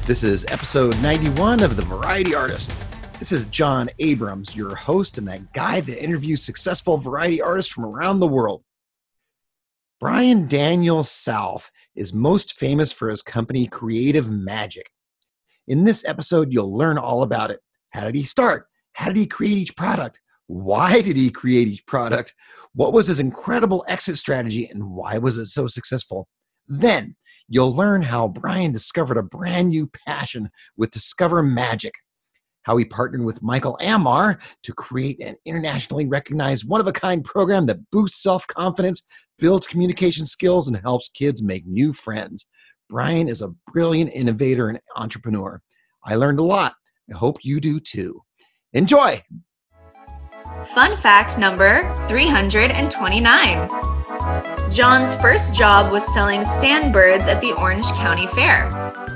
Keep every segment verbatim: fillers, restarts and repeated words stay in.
This is episode ninety-one of The Variety Artist. This is John Abrams, your host and that guy that interviews successful variety artists from around the world. Brian Daniel South is most famous for his company Creative Magic. In this episode, you'll learn all about it. How did he start? How did he create each product? Why did he create each product? What was his incredible exit strategy and why was it so successful? Then you'll learn how Brian discovered a brand new passion with Discover Magic, how he partnered with Michael Amar to create an internationally recognized one-of-a-kind program that boosts self-confidence, builds communication skills, and helps kids make new friends. Brian is a brilliant innovator and entrepreneur. I learned a lot. I hope you do too. Enjoy! Fun fact number three hundred twenty-nine. John's first job was selling sandbirds at the Orange County Fair.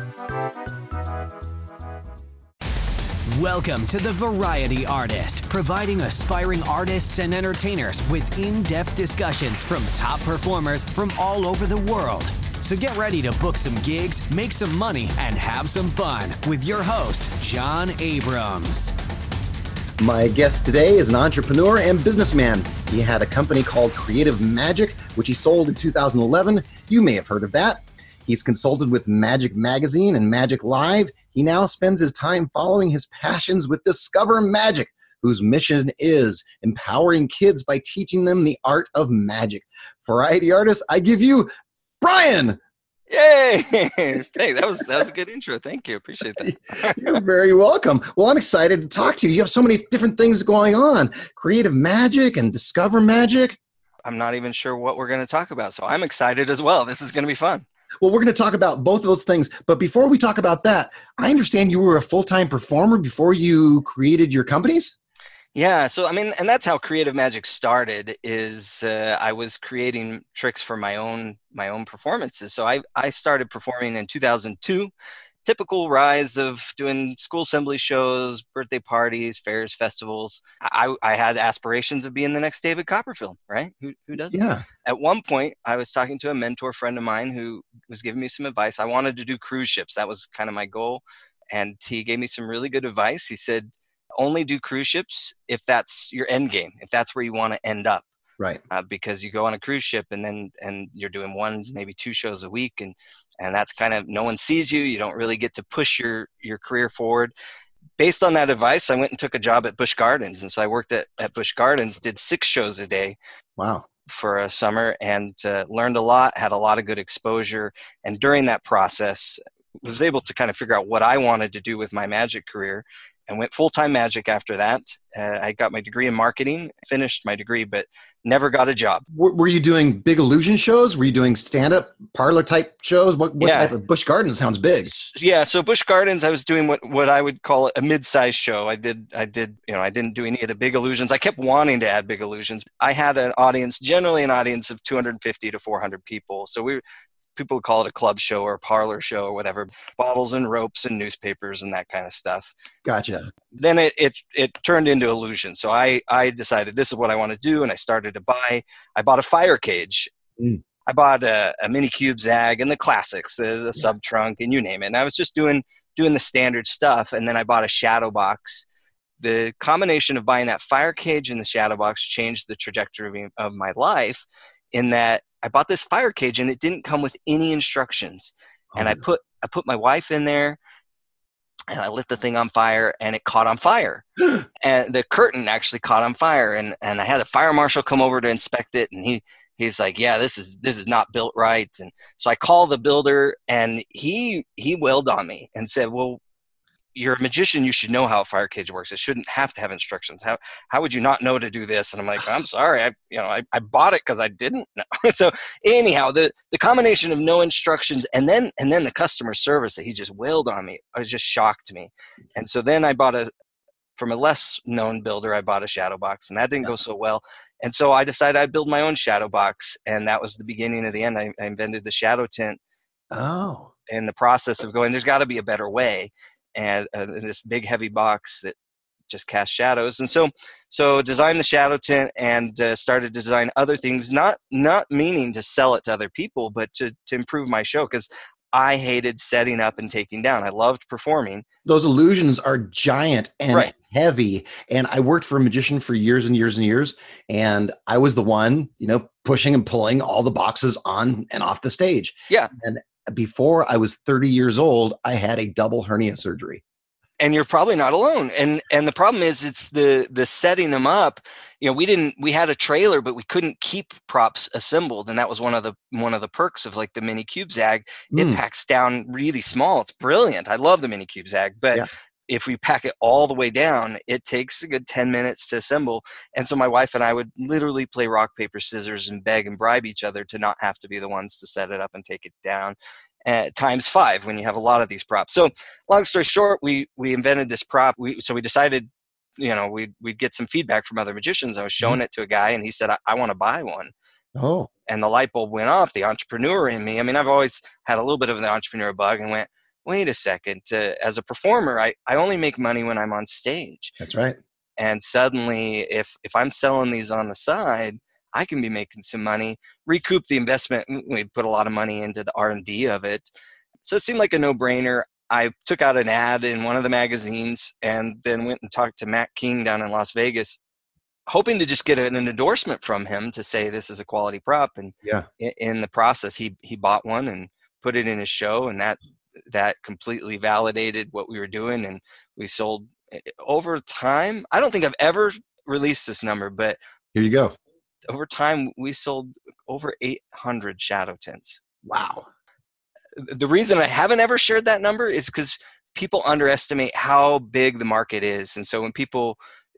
Welcome to The Variety Artist, providing aspiring artists and entertainers with in-depth discussions from top performers from all over the world. So get ready to book some gigs, make some money, and have some fun with your host, John Abrams. My guest today is an entrepreneur and businessman. He had a company called Creative Magic, which he sold in two thousand eleven. You may have heard of that. He's consulted with Magic Magazine and Magic Live. He now spends his time following his passions with Discover Magic, whose mission is empowering kids by teaching them the art of magic. Variety artists, I give you Brian. Yay! Hey, that was that was a good intro. Thank you. Appreciate that. You're very welcome. Well, I'm excited to talk to you. You have so many different things going on. Creative Magic and Discover Magic. I'm not even sure what we're going to talk about, so I'm excited as well. This is going to be fun. Well, we're going to talk about both of those things. But before we talk about that, I understand you were a full-time performer before you created your companies? Yeah, so I mean, and that's how Creative Magic started. Is uh, I was creating tricks for my own my own performances. So I I started performing in two thousand two. Typical rise of doing school assembly shows, birthday parties, fairs, festivals. I I had aspirations of being the next David Copperfield, right? Who who doesn't? Yeah. At one point, I was talking to a mentor friend of mine who was giving me some advice. I wanted to do cruise ships. That was kind of my goal, and he gave me some really good advice. He said, only do cruise ships if that's your end game, if that's where you want to end up. Right. Uh, because you go on a cruise ship and then and you're doing one, maybe two shows a week, and and that's kind of, no one sees you. You don't really get to push your your career forward. Based on that advice, I went and took a job at Busch Gardens, and so I worked at at Busch Gardens, did six shows a day. Wow. For a summer, and uh, learned a lot, had a lot of good exposure, and during that process, was able to kind of figure out what I wanted to do with my magic career. And went full-time magic after that. Uh, I got my degree in marketing, finished my degree, but never got a job. Were, were you doing big illusion shows? Were you doing stand-up parlor type shows? What, what yeah. type of Busch Gardens sounds big? Yeah, so Busch Gardens, I was doing what, what I would call a mid-sized show. I did, I did, you know, I didn't do any of the big illusions. I kept wanting to add big illusions. I had an audience, generally an audience of two hundred fifty to four hundred people. So we people would call it a club show or a parlor show or whatever, bottles and ropes and newspapers and that kind of stuff. Gotcha. Then it it, it turned into illusion. So I, I decided this is what I want to do, and I started to buy, I bought a fire cage. Mm. I bought a, a Mini Cube Zag and the classics, the, the yeah. sub trunk, and you name it. And I was just doing doing the standard stuff, and then I bought a shadow box. The combination of buying that fire cage and the shadow box changed the trajectory of my life, in that I bought this fire cage and it didn't come with any instructions. Oh, and I put I put my wife in there and I lit the thing on fire and it caught on fire. And the curtain actually caught on fire, and, and I had a fire marshal come over to inspect it, and he he's like, yeah, this is this is not built right. And so I called the builder, and he he wailed on me and said, well, you're a magician, you should know how a fire cage works. It shouldn't have to have instructions. How how would you not know to do this? And I'm like, I'm sorry, I you know I, I bought it because I didn't know. So anyhow, the the combination of no instructions and then and then the customer service that he just wailed on me, it just shocked me. And so then I bought a from a less known builder, I bought a shadow box, and that didn't go so well. And so I decided I'd build my own shadow box, and that was the beginning of the end. I, I invented the shadow tent. Oh. In the process of going, there's got to be a better way. And uh, this big heavy box that just cast shadows. And so so designed the shadow tent and uh, started to design other things, not not meaning to sell it to other people, but to to improve my show, because I hated setting up and taking down. I loved performing. Those illusions are giant and Right. heavy. And I worked for a magician for years and years and years. And I was the one, you know, pushing and pulling all the boxes on and off the stage. Yeah. And before I was thirty years old, I had a double hernia surgery. And you're probably not alone. And and the problem is it's the the setting them up. You know, we didn't we had a trailer, but we couldn't keep props assembled. And that was one of the one of the perks of like the Mini Cube Zag. It Mm. packs down really small. It's brilliant. I love the Mini Cube Zag. But Yeah. if we pack it all the way down, it takes a good ten minutes to assemble. And so my wife and I would literally play rock, paper, scissors and beg and bribe each other to not have to be the ones to set it up and take it down. Uh, times five when you have a lot of these props. So long story short, we we invented this prop. We so we decided, you know, we'd, we'd get some feedback from other magicians. I was showing Mhm. it to a guy and he said, I, I want to buy one. Oh, And the light bulb went off, the entrepreneur in me. I mean, I've always had a little bit of an entrepreneur bug and went, wait a second, uh, as a performer, I, I only make money when I'm on stage. that's right. And suddenly if, if I'm selling these on the side, I can be making some money, recoup the investment. We put a lot of money into the R and D of it. So it seemed like a no-brainer. I took out an ad in one of the magazines and then went and talked to Matt King down in Las Vegas, hoping to just get an endorsement from him to say this is a quality prop. And Yeah. in, in the process, he he bought one and put it in his show, and that that completely validated what we were doing. And we sold over time. I don't think I've ever released this number, but Here you go. over time we sold over eight hundred shadow tints. Wow. The reason I haven't ever shared that number is because people underestimate how big the market is. And so when people,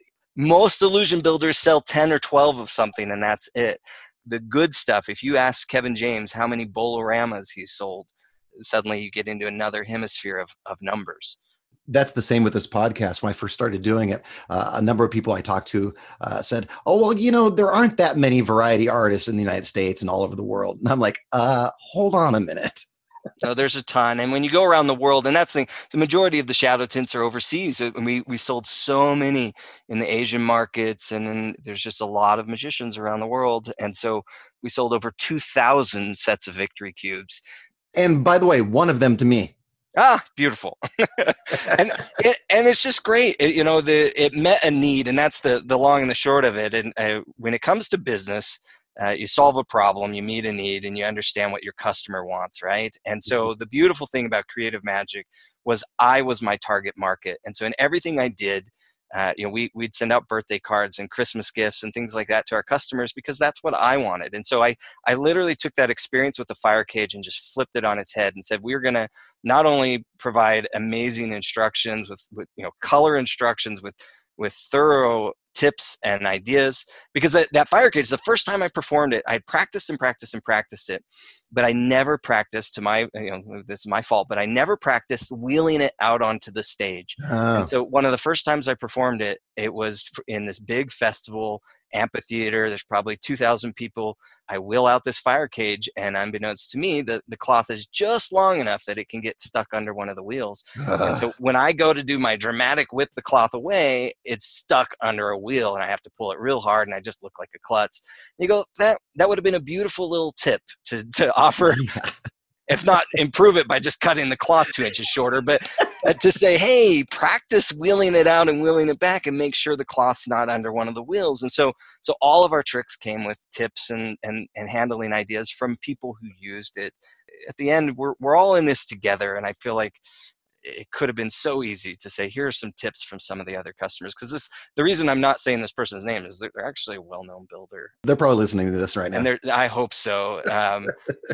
most illusion builders sell ten or twelve of something and that's it. The good stuff, if you ask Kevin James how many Boloramas he's sold, suddenly you get into another hemisphere of, of numbers. That's the same with this podcast. When I first started doing it, uh, a number of people I talked to uh, said, oh, well, you know, there aren't that many variety artists in the United States and all over the world. And I'm like, uh, hold on a minute. No, there's a ton. And when you go around the world, and that's the, the majority of the shadow tints are overseas. And we, we sold so many in the Asian markets, and then there's just a lot of magicians around the world. And so we sold over two thousand sets of Victory Cubes. And by the way, one of them to me. Ah, beautiful. and it, and it's just great. It, you know, the it met a need, and that's the the long and the short of it. And uh, when it comes to business, uh, you solve a problem, you meet a need, and you understand what your customer wants, right? And so the beautiful thing about Creative Magic was I was my target market. And so in everything I did, uh, you know, we, we'd send out birthday cards and Christmas gifts and things like that to our customers because that's what I wanted. And so I, I literally took that experience with the fire cage and just flipped it on its head and said, we're going to not only provide amazing instructions with, with, you know, color instructions with, with thorough tips and ideas, because that, that fire cage, the first time I performed it, I practiced and practiced and practiced it, but I never practiced to my, you know, this is my fault, but I never practiced wheeling it out onto the stage. Oh. And so one of the first times I performed it, it was in this big festival amphitheater. There's probably two thousand people. I wheel out this fire cage, and unbeknownst to me, the, the cloth is just long enough that it can get stuck under one of the wheels. Uh, And so when I go to do my dramatic whip the cloth away, it's stuck under a wheel, and I have to pull it real hard, and I just look like a klutz. And you go, that that would have been a beautiful little tip to, to offer, if not improve it by just cutting the cloth two inches shorter, but uh, to say, hey, practice wheeling it out and wheeling it back and make sure the cloth's not under one of the wheels. And so so all of our tricks came with tips and, and, and handling ideas from people who used it. At the end, we're we're all in this together, and I feel like it could have been so easy to say, here are some tips from some of the other customers. Because this, the reason I'm not saying this person's name is they're, they're actually a well-known builder. they're probably listening to this right now. And they're, I hope so. Um,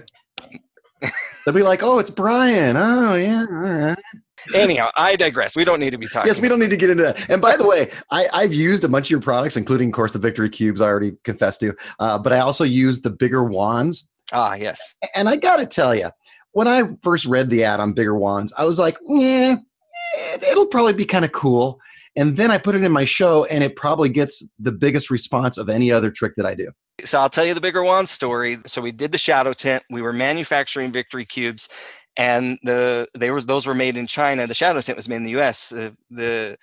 They'll be like, oh, it's Brian. Oh, yeah. All right. anyhow, I digress. We don't need to be talking. Yes, we don't need to get into that. And by the way, I, I've used a bunch of your products, including, of course, the Victory Cubes I already confessed to. Uh, but I also use the bigger wands. Ah, yes. And I got to tell you, when I first read the ad on bigger wands, I was like, yeah, it'll probably be kind of cool. And then I put it in my show, and it probably gets the biggest response of any other trick that I do. So I'll tell you the bigger wand story. So we did the shadow tent. We were manufacturing Victory Cubes, and the they were those were made in China. The shadow tent was made in the U S. The, the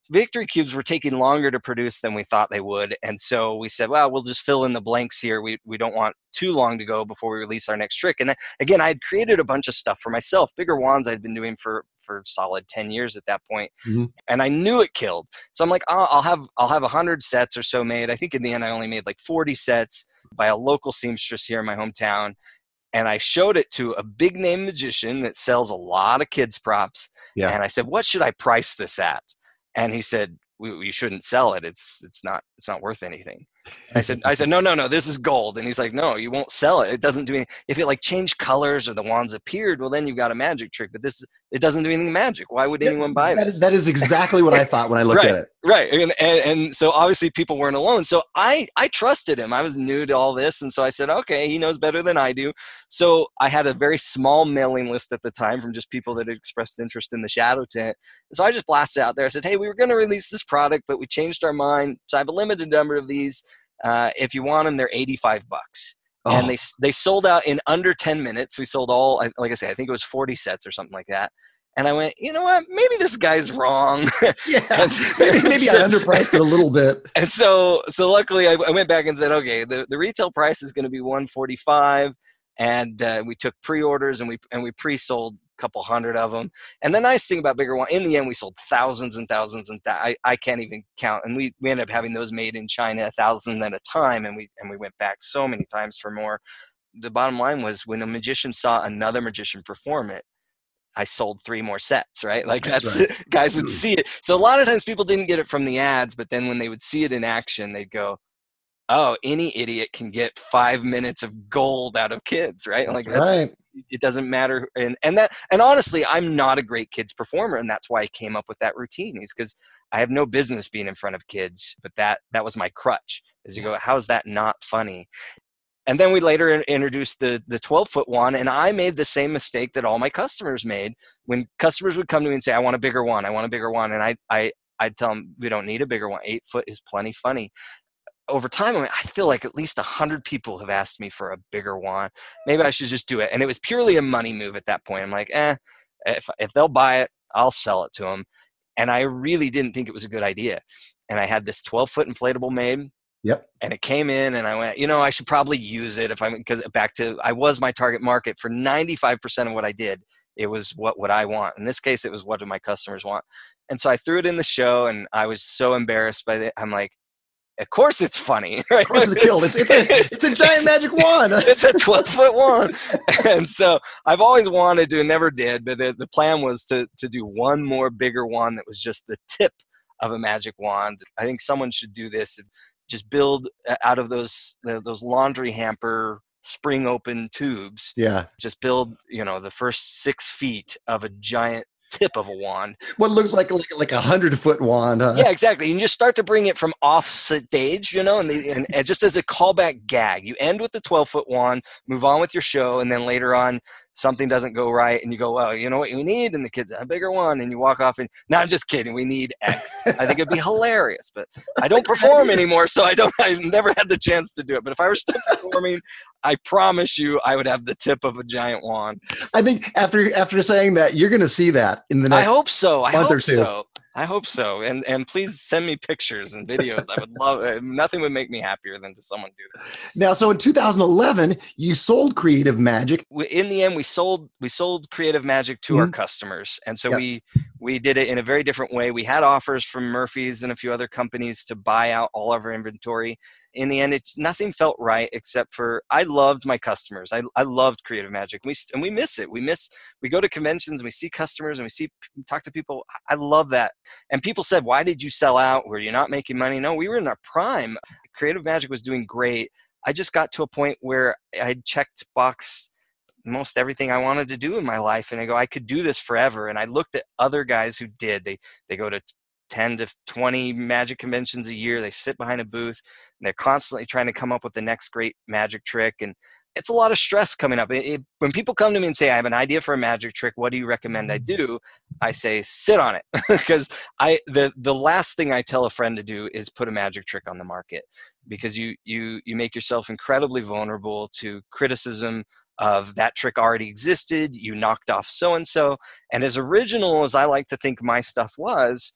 Victory cubes were taking longer to produce than we thought they would. And so we said, well, we'll just fill in the blanks here. We we don't want too long to go before we release our next trick. And again, I had created a bunch of stuff for myself. Bigger wands I'd been doing for for solid ten years at that point. Mm-hmm. And I knew it killed. So I'm like, oh, I'll have I'll have one hundred sets or so made. I think in the end I only made like forty sets by a local seamstress here in my hometown. And I showed it to a big name magician that sells a lot of kids props. Yeah. And I said, what should I price this at? And he said, we, we shouldn't sell it. It's it's not it's not worth anything. I said, I said, no, no, no, this is gold. And he's like, no, you won't sell it. It doesn't do anything. If it like changed colors or the wands appeared, well, then you've got a magic trick. But this, it doesn't do anything magic. Why would anyone buy that? This? Is, that is exactly what I thought when I looked right, at it. Right. And, and and so obviously people weren't alone. So I, I trusted him. I was new to all this. And so I said, okay, he knows better than I do. So I had a very small mailing list at the time from just people that had expressed interest in the Shadow Tent. And so I just blasted out there. I said, hey, we were going to release this product, but we changed our mind. So I have a limited number of these. Uh, if you want them, they're eighty-five bucks. Oh. And they they sold out in under ten minutes. We sold all, like I said, I think it was forty sets or something like that. And I went, you know what? Maybe this guy's wrong. Yeah, and, maybe, maybe so, I underpriced it a little bit. And so, so luckily, I, I went back and said, okay, the, the retail price is going to be one forty-five, and uh, we took pre-orders and we and we pre-sold a couple hundred of them. And the nice thing about Bigger Wand, in the end, we sold thousands and thousands, and th- I I can't even count. And we we ended up having those made in China, a thousand at a time, and we and we went back so many times for more. The bottom line was, when a magician saw another magician perform it, I sold three more sets, right? Like that's, that's right. Guys would see it. So a lot of times people didn't get it from the ads, but then when they would see it in action, they'd go, oh, any idiot can get five minutes of gold out of kids, right? That's like that's, right. It doesn't matter. And, and that, and honestly, I'm not a great kids performer. And that's why I came up with that routine, is because I have no business being in front of kids, but that, that was my crutch, is you go, how's that not funny? And then we later introduced the the twelve foot wand, and I made the same mistake that all my customers made. When customers would come to me and say, I want a bigger wand, I want a bigger wand, and I, I, I'd tell them, we don't need a bigger one. Eight foot is plenty funny. Over time, I feel like at least one hundred people have asked me for a bigger wand. Maybe I should just do it. And it was purely a money move at that point. I'm like, eh, if, if they'll buy it, I'll sell it to them. And I really didn't think it was a good idea. And I had this twelve foot inflatable made. Yep. And it came in, and I went, you know, I should probably use it if I'm, because back to, I was my target market for ninety-five percent of what I did. It was what would I want. In this case, it was what do my customers want. And so I threw it in the show, and I was so embarrassed by it. I'm like, of course it's funny. Right? Of course it's killed. It's, it's, a, it's a giant magic wand. It's a twelve foot wand. And so I've always wanted to and never did, but the, the plan was to to do one more bigger wand that was just the tip of a magic wand. I think someone should do this. Just build out of those those laundry hamper spring open tubes. Yeah. Just build, you know, the first six feet of a giant tip of a wand. What looks like like, like a hundred foot wand. Huh? Yeah, exactly. And you start to bring it from off stage, you know, and, the, and, and just as a callback gag, you end with the twelve foot wand, move on with your show, and then later on something doesn't go right, and you go, well, you know what we need? And the kids, a bigger one, and you walk off and, no, I'm just kidding. We need X. I think it'd be hilarious, but I don't perform anymore, so I don't, I never had the chance to do it. But if I were still performing, I promise you I would have the tip of a giant wand. I think after, after saying that, you're going to see that in the next I hope so. I month hope or two. so. I hope so. And and please send me pictures and videos. I would love it. Nothing would make me happier than to someone do that. Now, so in two thousand eleven, you sold Creative Magic. In the end, we sold we sold Creative Magic to mm-hmm. our customers. And so yes. we we did it in a very different way. We had offers from Murphy's and a few other companies to buy out all of our inventory. In the end, it's nothing felt right except for I loved my customers. I, I loved Creative Magic. We and we miss it. We miss. We go to conventions and we see customers and we see talk to people. I love that. And people said, "Why did you sell out? Were you not making money?" No, we were in our prime. Creative Magic was doing great. I just got to a point where I had checked box most everything I wanted to do in my life, and I go, I could do this forever. And I looked at other guys who did. They they go to ten to twenty magic conventions a year. They sit behind a booth and they're constantly trying to come up with the next great magic trick. And it's a lot of stress coming up. It, it, when people come to me and say, I have an idea for a magic trick, what do you recommend I do? I say, sit on it. Because I the, the last thing I tell a friend to do is put a magic trick on the market, because you you you make yourself incredibly vulnerable to criticism of that trick already existed. You knocked off so-and-so. And as original as I like to think my stuff was,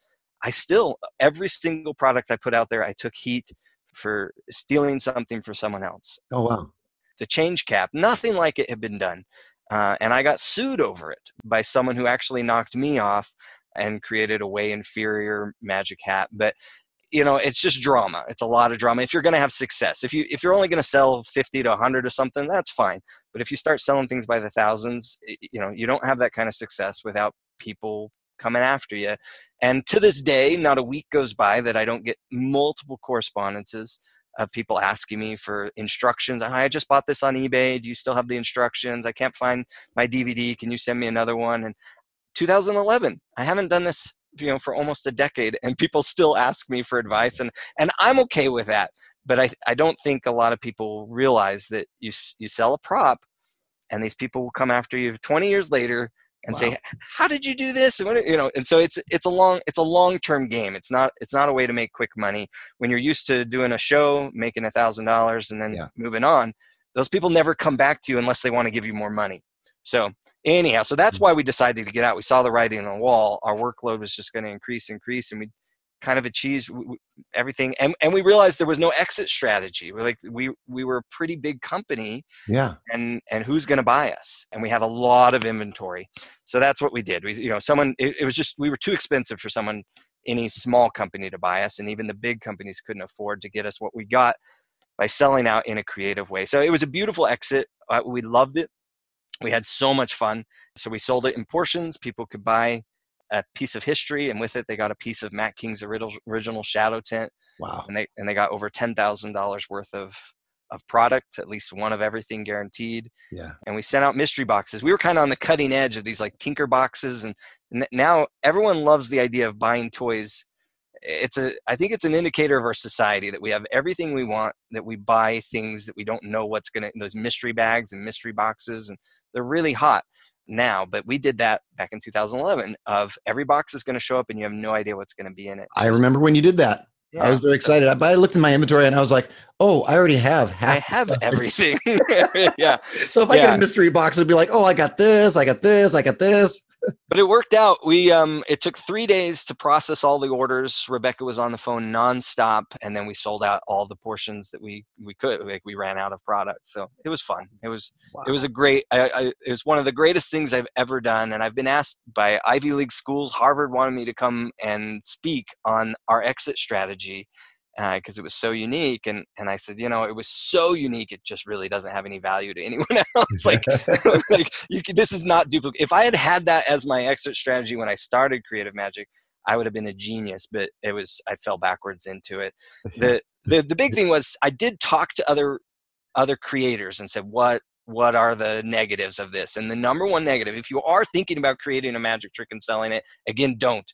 I still, every single product I put out there, I took heat for stealing something for someone else. Oh, wow. The change cap, nothing like it had been done. Uh, and I got sued over it by someone who actually knocked me off and created a way inferior magic hat. But, you know, it's just drama. It's a lot of drama. If you're going to have success, if, you, if you're only going to sell fifty to one hundred or something, that's fine. But if you start selling things by the thousands, you know, you don't have that kind of success without people coming after you. And to this day, not a week goes by that I don't get multiple correspondences of people asking me for instructions. I just bought this on eBay. Do you still have the instructions? I can't find my D V D. Can you send me another one? And two thousand eleven, I haven't done this, you know, for almost a decade, and people still ask me for advice, and and I'm okay with that. But I I don't think a lot of people realize that you you sell a prop, and these people will come after you twenty years later and wow. say, how did you do this? And what, you know, and so it's it's a long it's a long-term game. It's not it's not a way to make quick money. When you're used to doing a show, making a thousand dollars and then yeah. moving on, those people never come back to you unless they want to give you more money. So anyhow, so that's why we decided to get out. We saw the writing on the wall. Our workload was just going to increase, increase, and we kind of achieved everything. And, and we realized there was no exit strategy. We're like, we, we were a pretty big company. Yeah. And, and who's going to buy us? And we had a lot of inventory. So that's what we did. We, you know, someone, it, it was just, we were too expensive for someone, any small company to buy us. And even the big companies couldn't afford to get us what we got by selling out in a creative way. So it was a beautiful exit. Uh, we loved it. We had so much fun. So we sold it in portions. People could buy a piece of history, and with it, they got a piece of Matt King's original Shadow Tint. Wow. And they and they got over ten thousand dollars worth of, of product, at least one of everything guaranteed. Yeah. And we sent out mystery boxes. We were kind of on the cutting edge of these like tinker boxes. And, and now everyone loves the idea of buying toys. It's a, I think it's an indicator of our society that we have everything we want, that we buy things that we don't know what's going to, those mystery bags and mystery boxes, and they're really hot now. But we did that back in two thousand eleven of every box is going to show up and you have no idea what's going to be in it. I remember when you did that. Yeah, I was very so, excited. But I looked in my inventory and I was like, oh, I already have half. I have everything. Yeah. So if I yeah. get a mystery box, it'd be like, oh, I got this, I got this, I got this. But it worked out. We um, it took three days to process all the orders. Rebecca was on the phone nonstop, and then we sold out all the portions that we we could. Like we ran out of product, so it was fun. It was wow. It was a great. I, I, it was one of the greatest things I've ever done, and I've been asked by Ivy League schools. Harvard wanted me to come and speak on our exit strategy because uh, it was so unique, and and I said, you know, it was so unique, it just really doesn't have any value to anyone else. like, like you could, this is not duplicate. If I had had that as my exit strategy when I started Creative Magic, I would have been a genius. But it was, I fell backwards into it. the the The big thing was I did talk to other other creators and said, what what are the negatives of this? And the number one negative, if you are thinking about creating a magic trick and selling it, again, don't.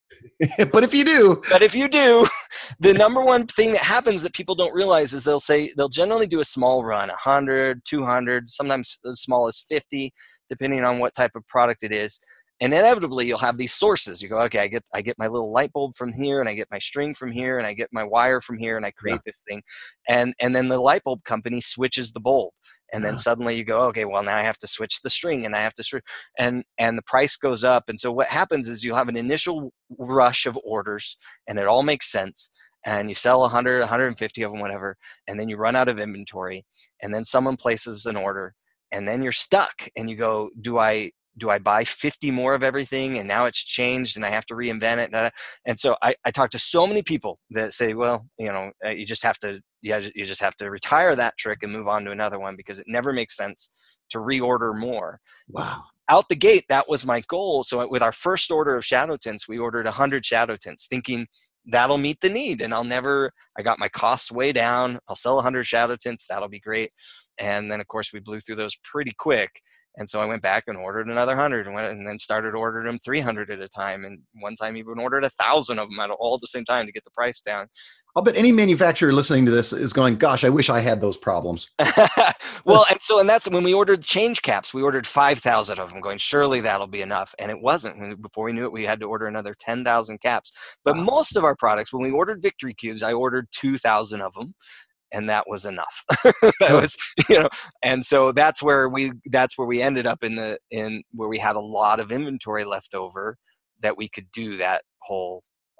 But if you do, but if you do, the number one thing that happens that people don't realize is they'll say, they'll generally do a small run, one hundred, two hundred, sometimes as small as fifty, depending on what type of product it is. And inevitably you'll have these sources. You go, okay, I get, I get my little light bulb from here, and I get my string from here, and I get my wire from here, and I create yeah. this thing. And, and then the light bulb company switches the bulb. And then yeah. suddenly you go, okay, well now I have to switch the string, and I have to switch, and, and the price goes up. And so what happens is you'll have an initial rush of orders, and it all makes sense. And you sell one hundred, one hundred fifty of them, whatever. And then you run out of inventory, and then someone places an order, and then you're stuck, and you go, do I, do I buy fifty more of everything? And now it's changed and I have to reinvent it. And so I, I talk to so many people that say, well, you know, you just have to, yeah, you just have to retire that trick and move on to another one, because it never makes sense to reorder more. Wow. Out the gate, that was my goal. So with our first order of Shadow Tints, we ordered one hundred Shadow Tints, thinking that'll meet the need. And I'll never, I got my costs way down. I'll sell one hundred Shadow Tints. That'll be great. And then, of course, we blew through those pretty quick. And so I went back and ordered another hundred, and went and then started ordering them three hundred at a time. And one time even ordered a thousand of them at all at the same time to get the price down. I'll bet any manufacturer listening to this is going, gosh, I wish I had those problems. Well, and so, and that's when we ordered change caps, we ordered five thousand of them, going, surely that'll be enough. And it wasn't. Before we knew it, we had to order another ten thousand caps. But wow. most of our products, when we ordered Victory Cubes, I ordered two thousand of them. And that was enough. That was, you know, and so that's where we, that's where we ended up in the, in where we had a lot of inventory left over that we could do that whole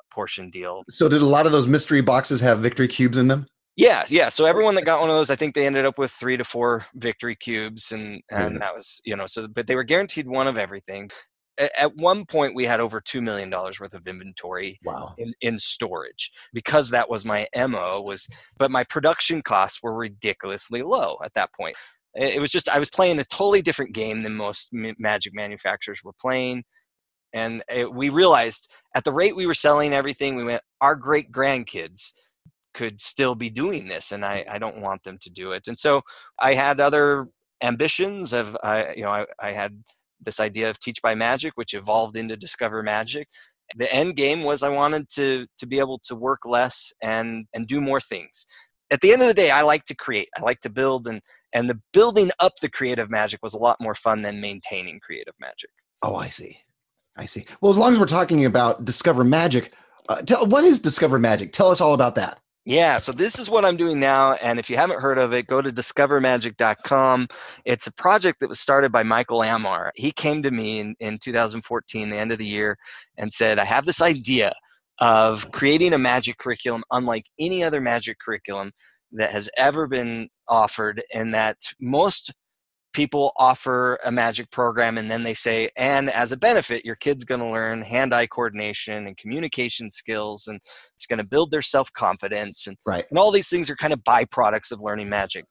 portion deal. So did a lot of those mystery boxes have victory cubes in them? Yeah, yeah. So everyone that got one of those, I think they ended up with three to four victory cubes, and and Yeah. that was, you know, so but they were guaranteed one of everything. At, at one point, we had over two million dollars worth of inventory Wow. in, in storage, because that was my M O. Was but my production costs were ridiculously low at that point. It, it was just I was playing a totally different game than most m- Magic manufacturers were playing. And it, we realized at the rate we were selling everything, we went, our great grandkids could still be doing this, and I, I don't want them to do it. And so I had other ambitions of, I, you know, I, I had this idea of Teach by Magic, which evolved into Discover Magic. The end game was I wanted to to be able to work less and and do more things. At the end of the day, I like to create. I like to build, and and the building up the creative magic was a lot more fun than maintaining creative magic. Oh, I see. I see. Well, as long as we're talking about Discover Magic, uh, tell, what is Discover Magic? Tell us all about that. Yeah, so this is what I'm doing now, and if you haven't heard of it, go to discover magic dot com. It's a project that was started by Michael Amar. He came to me in, in two thousand fourteen, the end of the year, and said, I have this idea of creating a magic curriculum unlike any other magic curriculum that has ever been offered, and that most people offer a magic program and then they say, and as a benefit, your kid's going to learn hand-eye coordination and communication skills, and it's going to build their self-confidence. And, right. and all these things are kind of byproducts of learning magic.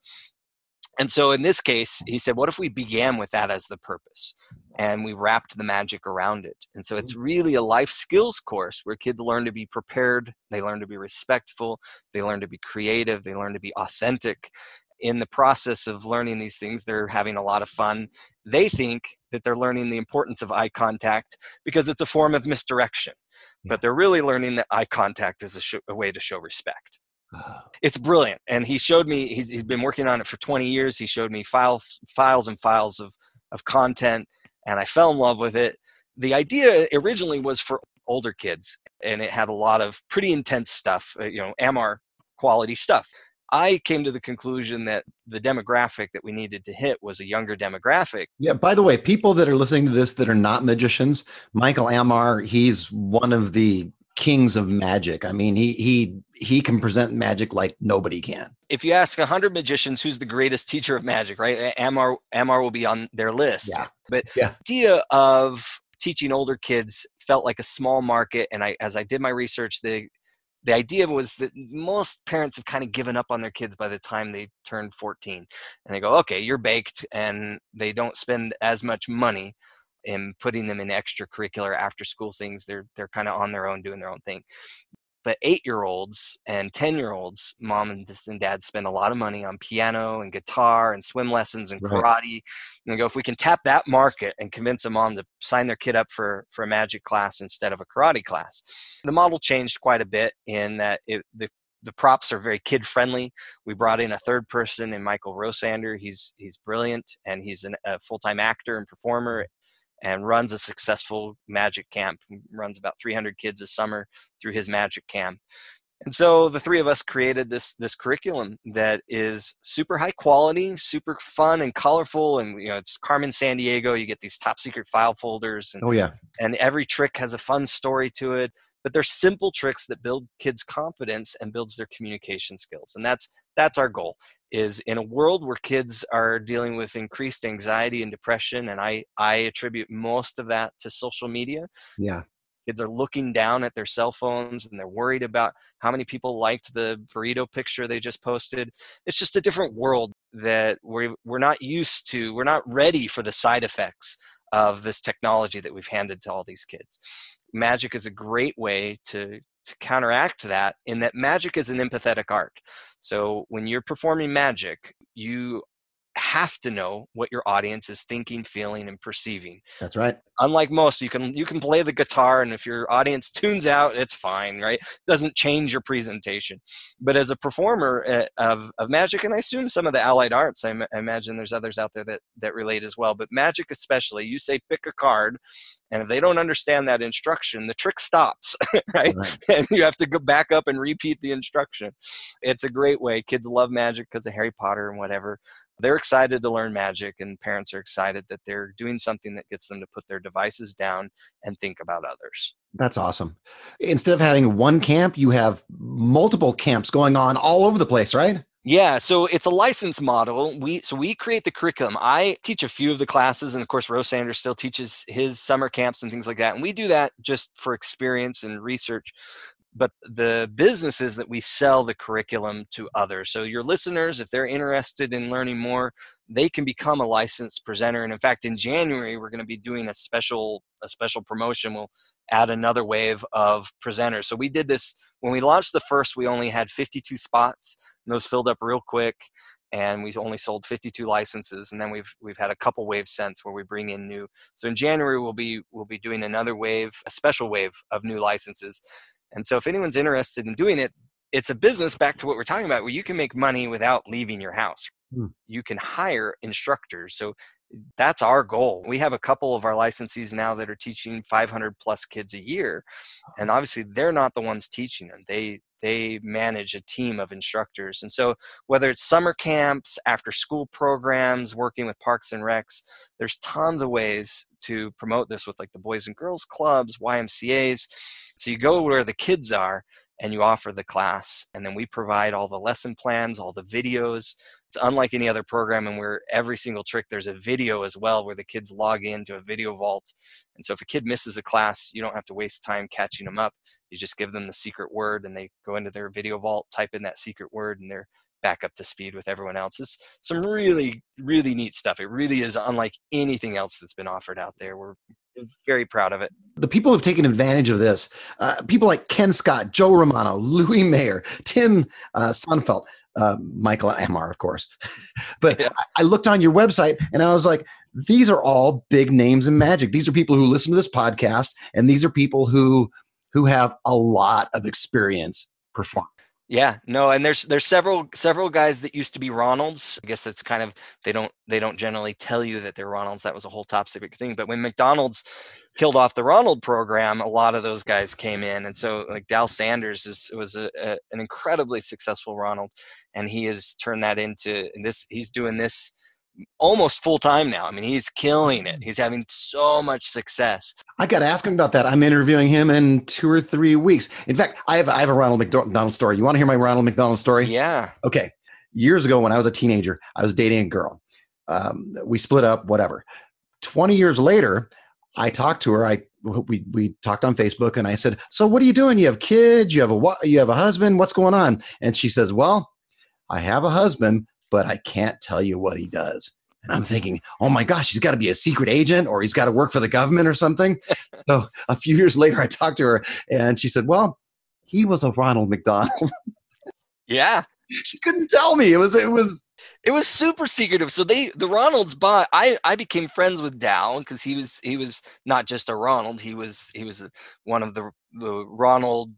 And so in this case, he said, what if we began with that as the purpose and we wrapped the magic around it? And so it's really a life skills course where kids learn to be prepared, they learn to be respectful, they learn to be creative, they learn to be authentic. In the process of learning these things, they're having a lot of fun. They think that they're learning the importance of eye contact because it's a form of misdirection, yeah. But they're really learning that eye contact is a, sh- a way to show respect. Oh. It's brilliant. And he showed me, he's, he's been working on it for twenty years. He showed me file, files and files of, of content, and I fell in love with it. The idea originally was for older kids, and it had a lot of pretty intense stuff, you know, Amar quality stuff. I came to the conclusion that the demographic that we needed to hit was a younger demographic. Yeah, by the way, people that are listening to this that are not magicians, Michael Amar, he's one of the kings of magic. I mean, he he he can present magic like nobody can. If you ask one hundred magicians who's the greatest teacher of magic, right? Amar Amar will be on their list. Yeah. But yeah. the idea of teaching older kids felt like a small market, and I as I did my research, the The idea was that most parents have kind of given up on their kids by the time they turn fourteen. And they go, okay, you're baked, and they don't spend as much money in putting them in extracurricular after school things. They're they're kind of on their own, doing their own thing. But eight-year-olds and ten-year-olds, mom and dad spend a lot of money on piano and guitar and swim lessons and karate. Right. And they go, if we can tap that market and convince a mom to sign their kid up for, for a magic class instead of a karate class. The model changed quite a bit in that it, the the props are very kid-friendly. We brought in a third person in Michael Rosander. He's he's brilliant, and he's an, a full-time actor and performer, and runs a successful magic camp. He runs about three hundred kids a summer through his magic camp. And so the three of us created this this curriculum that is super high quality, super fun and colorful. And, you know, it's Carmen Sandiego. You get these top secret file folders. And, oh, yeah. And every trick has a fun story to it. But they're simple tricks that build kids' confidence and builds their communication skills. And that's that's our goal, is in a world where kids are dealing with increased anxiety and depression, and I, I attribute most of that to social media. Yeah. Kids are looking down at their cell phones, and they're worried about how many people liked the burrito picture they just posted. It's just a different world that we're, we're not used to. We're not ready for the side effects of this technology that we've handed to all these kids. Magic is a great way to, to counteract that, in that magic is an empathetic art. So when you're performing magic, you have to know what your audience is thinking, feeling, and perceiving. That's right. Unlike most, you can you can play the guitar, and if your audience tunes out, it's fine, right? Doesn't change your presentation. But as a performer of, of magic, and I assume some of the allied arts, I, m- I imagine there's others out there that, that relate as well, but magic especially, you say pick a card, and if they don't understand that instruction, the trick stops, right? right? And you have to go back up and repeat the instruction. It's a great way. Kids love magic because of Harry Potter and whatever. They're excited to learn magic, and parents are excited that they're doing something that gets them to put their devices down and think about others. That's awesome. Instead of having one camp, you have multiple camps going on all over the place, right? Yeah, so it's a license model. We so we create the curriculum. I teach a few of the classes, and of course, Rose Sanders still teaches his summer camps and things like that. And we do that just for experience and research. But the business is that we sell the curriculum to others. So your listeners, if they're interested in learning more, they can become a licensed presenter. And in fact, in January, we're going to be doing a special a special promotion. We'll add another wave of presenters. So we did this when we launched the first. We only had fifty-two spots, and those filled up real quick. And we only sold fifty-two licenses, and then we've we've had a couple waves since where we bring in new. So in January we'll be we'll be doing another wave, a special wave of new licenses. And so if anyone's interested in doing it, it's a business, back to what we're talking about, where you can make money without leaving your house. Hmm. You can hire instructors. So that's our goal. We have a couple of our licensees now that are teaching five hundred plus kids a year. And obviously they're not the ones teaching them. They they manage a team of instructors. And so whether it's summer camps, after school programs, working with Parks and Recs, there's tons of ways to promote this with like the Boys and Girls Clubs, Y M C As. So you go where the kids are and you offer the class, and then we provide all the lesson plans, all the videos. It's unlike any other program, and where every single trick, there's a video as well where the kids log into a video vault. And so if a kid misses a class, you don't have to waste time catching them up. You just give them the secret word and they go into their video vault, type in that secret word, and they're back up to speed with everyone else. It's some really, really neat stuff. It really is unlike anything else that's been offered out there. We're very proud of it. The people who've taken advantage of this, uh, people like Ken Scott, Joe Romano, Louis Mayer, Tim uh, Sunfelt, uh, Michael Amar, of course. But yeah. I, I looked on your website and I was like, these are all big names in magic. These are people who listen to this podcast, and these are people who who have a lot of experience performing. Yeah, no, and there's there's several several guys that used to be Ronalds. I guess that's kind of they don't they don't generally tell you that they're Ronalds. That was a whole top secret thing. But when McDonald's killed off the Ronald program, a lot of those guys came in, and so like Dal Sanders is was a, a, an incredibly successful Ronald, and he has turned that into and this. He's doing this almost full time now. I mean, he's killing it. He's having so much success. I got to ask him about that. I'm interviewing him in two or three weeks. In fact, I have I have a Ronald McDonald story. You want to hear my Ronald McDonald story? Yeah. Okay. Years ago, when I was a teenager, I was dating a girl. Um, we split up. Whatever. Twenty years later, I talked to her. I we we talked on Facebook, and I said, "So what are you doing? You have kids? You have a what? You have a husband? What's going on?" And she says, "Well, I have a husband, but I can't tell you what he does." And I'm thinking, oh my gosh, he's got to be a secret agent, or he's got to work for the government or something. So a few years later, I talked to her and she said, well, he was a Ronald McDonald. Yeah. She couldn't tell me. It was, it was, it was super secretive. So they, the Ronalds bought, I, I became friends with Dal because he was, he was not just a Ronald. He was, he was one of the, the Ronald,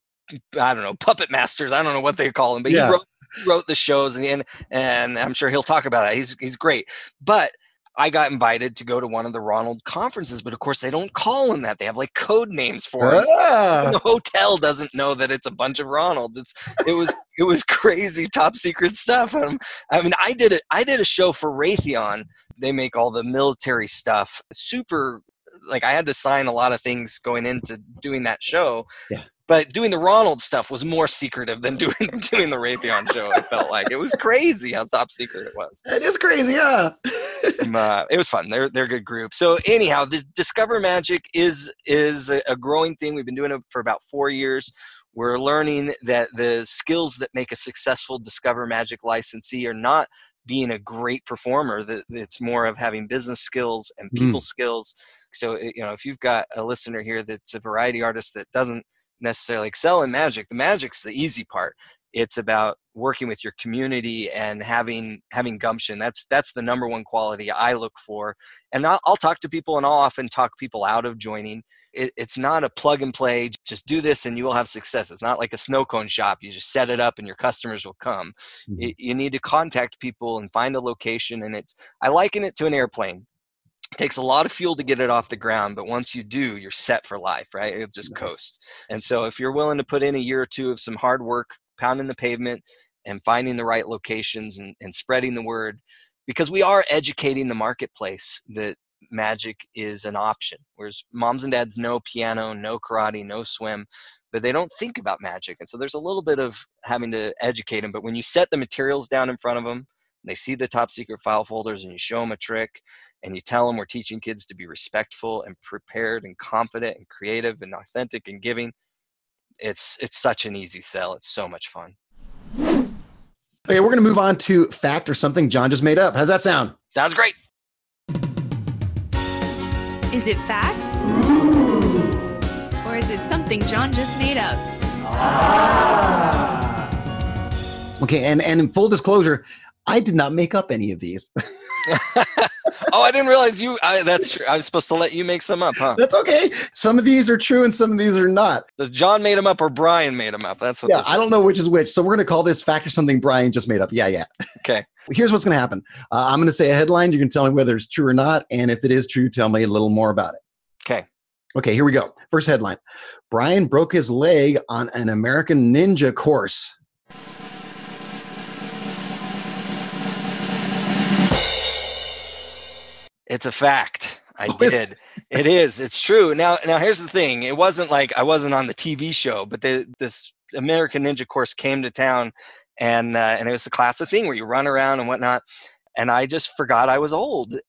I don't know, puppet masters. I don't know what they call him, but yeah. he wrote He wrote the shows, and and I'm sure he'll talk about that. He's he's great. But I got invited to go to one of the Ronald conferences, but of course they don't call him that. They have like code names for him. Ah. The hotel doesn't know that it's a bunch of Ronalds. It's it was it was crazy, top secret stuff. Um, I mean, I did it. I did a show for Raytheon. They make all the military stuff. Super. Like I had to sign a lot of things going into doing that show. Yeah. But doing the Ronald stuff was more secretive than doing doing the Raytheon show. I felt like it was crazy how top secret it was. It is crazy, yeah. um, uh, it was fun. They're they're a good group. So anyhow, the Discover Magic is is a growing thing. We've been doing it for about four years. We're learning that the skills that make a successful Discover Magic licensee are not being a great performer. That it's more of having business skills and people mm. skills. So you know, if you've got a listener here that's a variety artist that doesn't necessarily excel in magic, the magic's the easy part. It's about working with your community and having having gumption. That's that's the number one quality I look for. And I'll, I'll talk to people, and I'll often talk people out of joining. It, it's not a plug and play. Just do this and you will have success. It's not like a snow cone shop. You just set it up and your customers will come. Mm-hmm. It, you need to contact people and find a location. And it's I liken it to an airplane. It takes a lot of fuel to get it off the ground, but once you do, you're set for life, right? It'll just nice. Coast. And so if you're willing to put in a year or two of some hard work, pounding the pavement and finding the right locations and, and spreading the word, because we are educating the marketplace that magic is an option. Whereas moms and dads know piano, know karate, know swim, but they don't think about magic. And so there's a little bit of having to educate them. But when you set the materials down in front of them, they see the top secret file folders and you show them a trick and you tell them we're teaching kids to be respectful and prepared and confident and creative and authentic and giving, it's it's such an easy sell. It's so much fun. Okay, we're going to move on to fact or something John just made up. How's that sound? Sounds great. Is it fact? Or is it something John just made up? Ah. Okay, and, and in full disclosure, I did not make up any of these. Oh, I didn't realize you, I, that's true. I was supposed to let you make some up, huh? That's okay. Some of these are true and some of these are not. Does John made them up or Brian made them up? That's what Yeah, I don't know which is which. So we're going to call this fact or something Brian just made up. Yeah, yeah. Okay. Here's what's going to happen. Uh, I'm going to say a headline. You can tell me whether it's true or not. And if it is true, tell me a little more about it. Okay. Okay, here we go. First headline. Brian broke his leg on an American Ninja course. It's a fact. I Oh, is did. It is. It's true. Now, now here's the thing. It wasn't like I wasn't on the T V show, but the, this American Ninja course came to town, and uh, and it was a classic thing where you run around and whatnot. And I just forgot I was old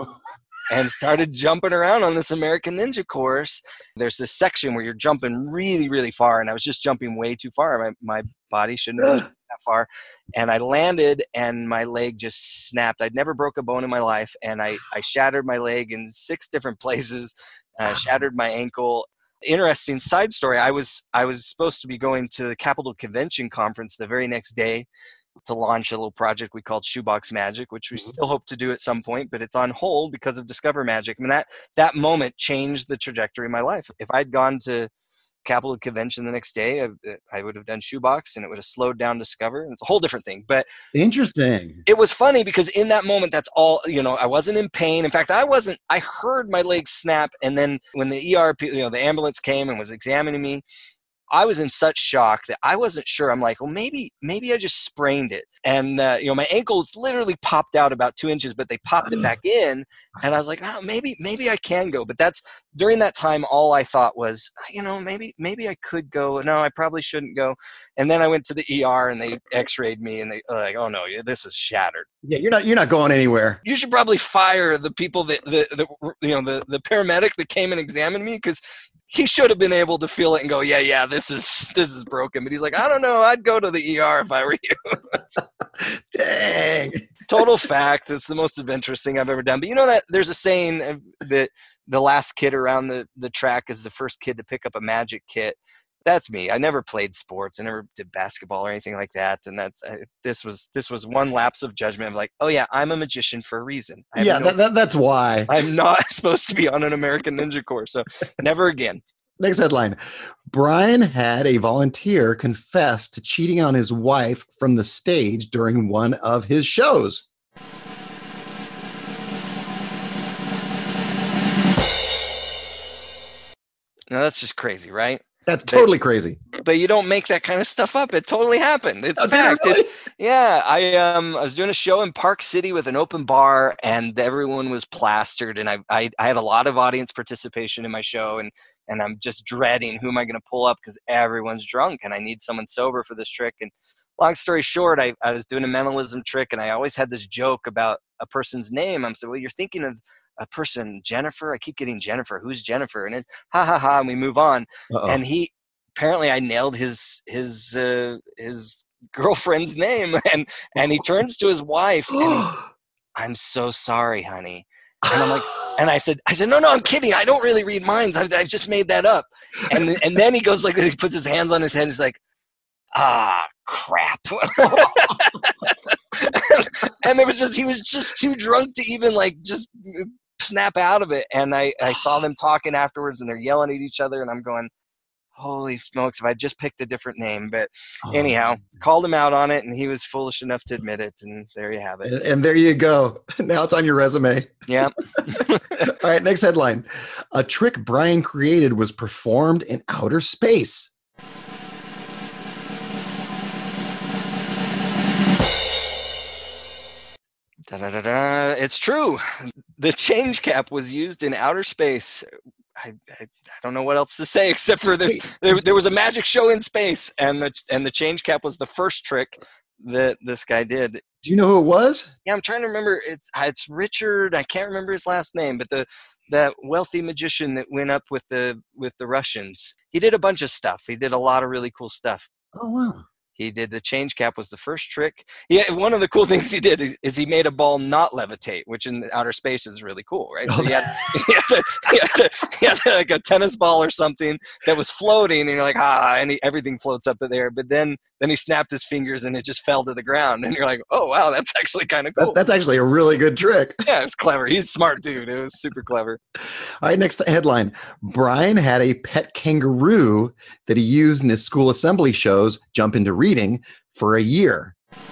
and started jumping around on this American Ninja course. There's this section where you're jumping really, really far, and I was just jumping way too far. My my body shouldn't have jumped that far, and I landed, and my leg just snapped. I'd never broke a bone in my life, and I I shattered my leg in six different places. Uh, shattered my ankle. Interesting side story. I was I was supposed to be going to the Capitol Convention Conference the very next day to launch a little project we called Shoebox Magic, which we still hope to do at some point, but it's on hold because of Discover Magic. I mean, that that moment changed the trajectory of my life. If I'd gone to Capitol Convention the next day, I, I would have done Shoebox, and it would have slowed down Discover. And it's a whole different thing. But Interesting. it was funny because in that moment, that's all, you know, I wasn't in pain. In fact, I wasn't, I heard my leg snap. And then when the E R, you know, the ambulance came and was examining me, I was in such shock that I wasn't sure. I'm like, well, maybe, maybe I just sprained it. And, uh, you know, my ankles literally popped out about two inches, but they popped it back in. And I was like, oh, maybe, maybe I can go. But that's during that time, all I thought was, you know, maybe, maybe I could go. No, I probably shouldn't go. And then I went to the E R and they x-rayed me and they were like, oh no, this is shattered. Yeah, you're not you're not going anywhere. You should probably fire the people that, the, the you know, the, the paramedic that came and examined me, because he should have been able to feel it and go, yeah, yeah, this is this is broken. But he's like, I don't know, I'd go to the E R if I were you. Dang. Total fact. It's the most adventurous thing I've ever done. But you know that there's a saying that the last kid around the, the track is the first kid to pick up a magic kit. That's me. I never played sports. I never did basketball or anything like that. And that's uh, this was this was one lapse of judgment of like, oh yeah, I'm a magician for a reason. I Yeah, no, that, that, that's why. I'm not supposed to be on an American Ninja course. So never again. Next headline. Brian had a volunteer confess to cheating on his wife from the stage during one of his shows. Now that's just crazy, right? That's totally crazy. But you don't make that kind of stuff up. It totally happened. It's Oh, did it fact. really? It's, yeah, I um I was doing a show in Park City with an open bar, and everyone was plastered, and I I, I had a lot of audience participation in my show, and and I'm just dreading who am I going to pull up because everyone's drunk, and I need someone sober for this trick. And long story short, I, I was doing a mentalism trick, and I always had this joke about a person's name. I'm saying, well, you're thinking of a person, Jennifer. I keep getting Jennifer. Who's Jennifer? And it, ha ha ha, and we move on. Uh-oh. And he apparently I nailed his his uh, his girlfriend's name, and and he turns to his wife and he's, I'm so sorry, honey. And I'm like, and I said, I said, no, no, I'm kidding. I don't really read minds. I've, I've just made that up. And and then he goes like this. He puts his hands on his head. He's like, ah, crap. And it was just, he was just too drunk to even like just snap out of it. And I, I saw them talking afterwards, and they're yelling at each other, and I'm going, holy smokes, if I just picked a different name. But Oh. anyhow, called him out on it, and he was foolish enough to admit it, and there you have And, it. and there you go. Now it's on your resume. Yeah. All right, next headline. A trick Brian created was performed in outer space. Da, da, da, da. It's true. The change cap was used in outer space. I, I, I don't know what else to say except for this. There, there was a magic show in space, and the and the change cap was the first trick that this guy did. Do you know who it was? Yeah, I'm trying to remember. It's it's Richard. I can't remember his last name, but the that wealthy magician that went up with the with the Russians. He did a bunch of stuff. He did a lot of really cool stuff. Oh wow. He did the change cap was the first trick. Yeah, one of the cool things he did is, is he made a ball not levitate, which in outer space is really cool, right? So he had, he had, to, he had, to, he had to, like a tennis ball or something that was floating, and you're like, ah, and he, everything floats up in there. But then then he snapped his fingers and it just fell to the ground, and you're like, oh wow, that's actually kind of cool. That, that's actually a really good trick. Yeah, it's clever. He's a smart dude. It was super clever. All right, next headline. Brian had a pet kangaroo that he used in his school assembly shows, Jump Into Reading, for a year.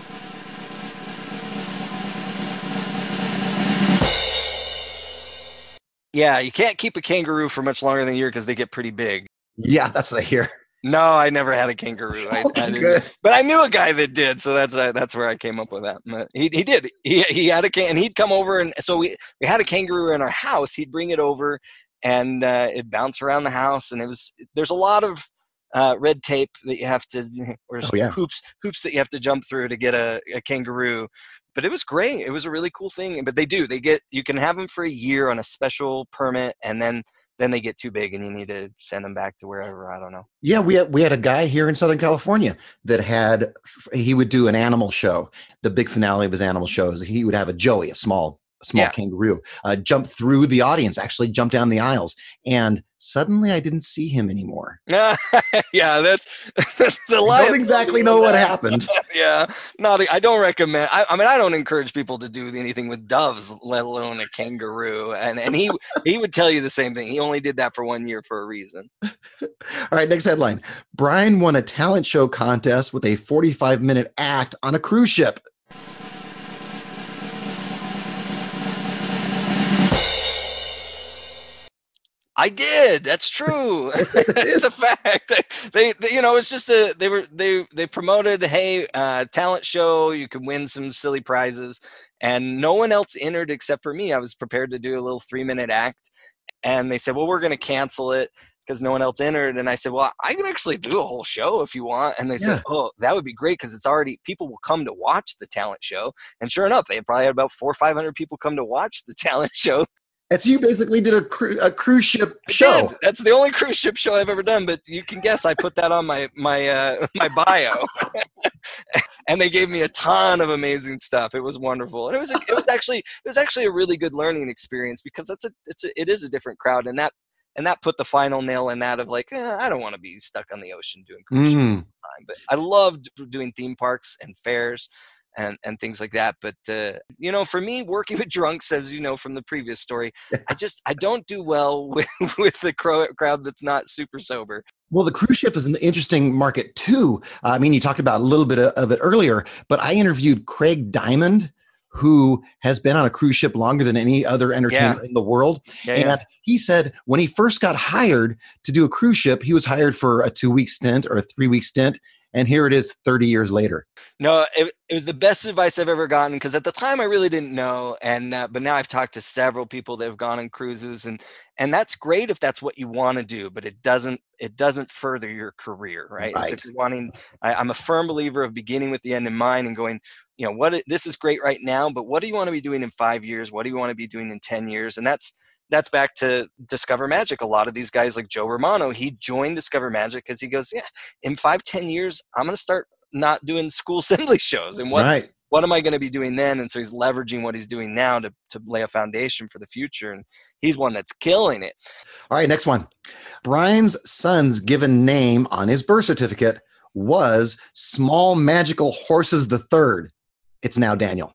Yeah, you can't keep a kangaroo for much longer than a year because they get pretty big. Yeah, that's what I hear. No, I never had a kangaroo. I, Okay, I didn't, good. but I knew a guy that did, so that's uh, that's where I came up with that. But he he did. He he had a can, and he'd come over, and so we we had a kangaroo in our house. He'd bring it over, and uh, it'd bounce around the house, and it was there's a lot of uh, red tape that you have to, or Oh, yeah. hoops hoops that you have to jump through to get a, a kangaroo. But it was great. It was a really cool thing. But they do. They get you can have them for a year on a special permit, and then. Then they get too big and you need to send them back to wherever. I don't know. Yeah, we had, we had a guy here in Southern California that had, he would do an animal show. The big finale of his animal shows, he would have a Joey, a small, a small Yeah. kangaroo, uh, jump through the audience, actually jump down the aisles. And suddenly I didn't see him anymore. Yeah, that's the I lie. don't exactly know what happened. Yeah, not. I don't recommend. I, I mean, I don't encourage people to do anything with doves, let alone a kangaroo. And and he he would tell you the same thing. He only did that for one year for a reason. All right, next headline. Brian won a talent show contest with a forty-five minute act on a cruise ship. I did. That's true. It's a fact. They, they, you know, it's just a. They were they they promoted. Hey, uh, talent show. You can win some silly prizes, and no one else entered except for me. I was prepared to do a little three minute act, and they said, "Well, we're going to cancel it because no one else entered." And I said, "Well, I can actually do a whole show if you want." And they said, Yeah. "Oh, that would be great because it's already people will come to watch the talent show." And sure enough, they probably had about four or five hundred people come to watch the talent show. And so you basically did a, cru- a cruise ship I show. did. That's the only cruise ship show I've ever done, but you can guess I put that on my my uh, my bio, and they gave me a ton of amazing stuff. It was wonderful, and it was a, it was actually it was actually a really good learning experience because it's a it's a, it is a different crowd, and that and that put the final nail in that of like eh, I don't want to be stuck on the ocean doing cruise ships all Mm. the time, but I loved doing theme parks and fairs. And, and things like that. But, uh, you know, for me, working with drunks, as you know from the previous story, I just, I don't do well with, with the cro- crowd that's not super sober. Well, the cruise ship is an interesting market too. Uh, I mean, you talked about a little bit of it earlier, but I interviewed Craig Diamond, who has been on a cruise ship longer than any other entertainer Yeah. in the world. Yeah, and yeah. he said when he first got hired to do a cruise ship, he was hired for a two-week stint or a three-week stint. And here it is thirty years later. No, it, it was the best advice I've ever gotten because at the time I really didn't know, and uh, but now I've talked to several people that have gone on cruises, and and that's great if that's what you want to do, but it doesn't it doesn't further your career, right? Right. So if you're wanting, I, I'm a firm believer of beginning with the end in mind and going, you know, what it- this is great right now, but what do you want to be doing in five years? What do you want to be doing in ten years? And that's that's back to Discover Magic. A lot of these guys like Joe Romano, he joined Discover Magic because he goes, yeah, in five, ten years, I'm going to start not doing school assembly shows. And what's, Right. what am I going to be doing then? And so he's leveraging what he's doing now to, to lay a foundation for the future. And he's one that's killing it. All right, next one. Brian's son's given name on his birth certificate was Small Magical Horses the Third. It's now Daniel.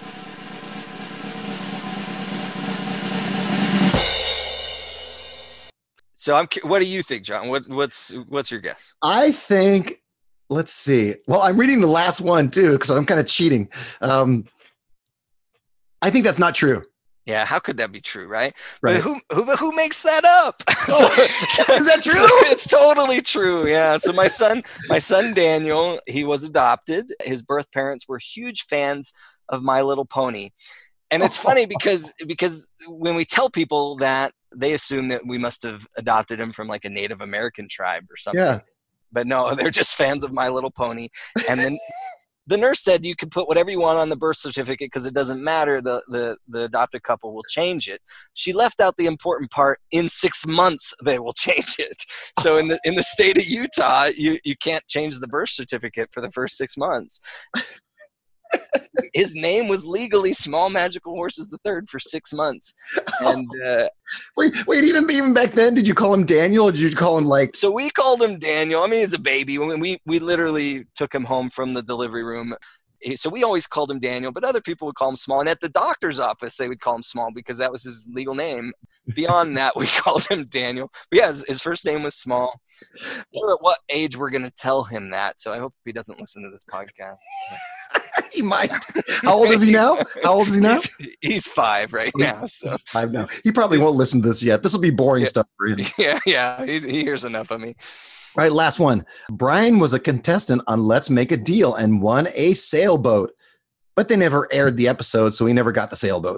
So I'm, cu- what do you think, John? What, what's, what's your guess? I think, let's see. Well, I'm reading the last one too, because I'm kind of cheating. Um, I think that's not true. Yeah, how could that be true, right? Right. But who, who who makes that up? Oh, is that true? It's totally true. Yeah. So my son, my son Daniel, he was adopted. His birth parents were huge fans of My Little Pony. And it's funny because because when we tell people that, they assume that we must have adopted him from like a Native American tribe or something. Yeah. But no, they're just fans of My Little Pony. And then the nurse said you can put whatever you want on the birth certificate because it doesn't matter. The, the, the adopted couple will change it. She left out the important part. In six months, they will change it. So in the in the state of Utah, you, you can't change the birth certificate for the first six months. His name was legally Small Magical Horses the Third for six months. And uh, wait, wait, even even back then, did you call him Daniel or did you call him like? So we called him Daniel. I mean, he's a baby. We we, we literally took him home from the delivery room. So we always called him Daniel, but other people would call him Small. And at the doctor's office, they would call him Small because that was his legal name. Beyond that, we called him Daniel. But yeah, his, his first name was Small. I don't know at what age we're going to tell him that. So I hope he doesn't listen to this podcast. He might. How old is he now? How old is he now? He's, he's five right now. So five now. He probably won't listen to this yet. This will be boring yeah, stuff for him. Yeah, yeah. He's, he hears enough of me. All right, last one. Brian was a contestant on Let's Make a Deal and won a sailboat, but they never aired the episode, so he never got the sailboat.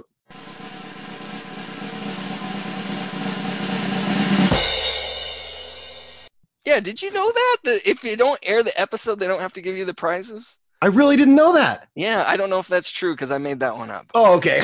Yeah, did you know that? That if you don't air the episode, they don't have to give you the prizes? I really didn't know that. Yeah, I don't know if that's true because I made that one up. Oh, okay.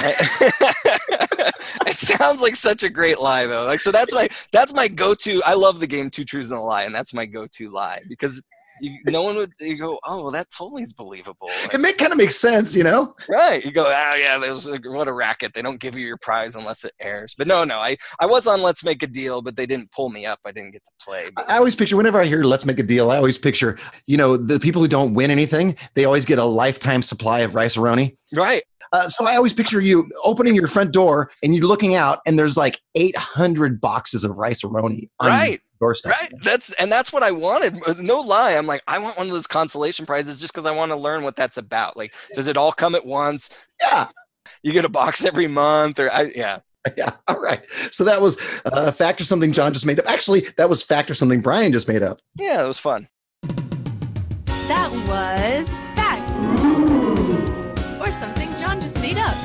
It sounds like such a great lie, though. Like, so that's my that's my go-to. I love the game Two Truths and a Lie, and that's my go-to lie because you, no one would you go, oh, well, that totally is believable. Like, it make, kind of makes sense, you know? Right. You go, oh, yeah, there's what a racket. They don't give you your prize unless it airs. But no, no, I, I was on Let's Make a Deal, but they didn't pull me up. I didn't get to play. But I always picture, whenever I hear Let's Make a Deal, I always picture, you know, the people who don't win anything, they always get a lifetime supply of Rice-A-Roni. Right. Uh, so I always picture you opening your front door and you're looking out and there's like eight hundred boxes of Rice-A-Roni on right. your doorstep. Right. That's and that's what I wanted. No lie. I'm like, I want one of those consolation prizes just because I want to learn what that's about. Like, does it all come at once? Yeah. You get a box every month or I, yeah. Yeah. All right. So that was uh, fact or something John just made up. Actually, that was fact or something Brian just made up. Yeah, it was fun. That was fact. Or something John just made up.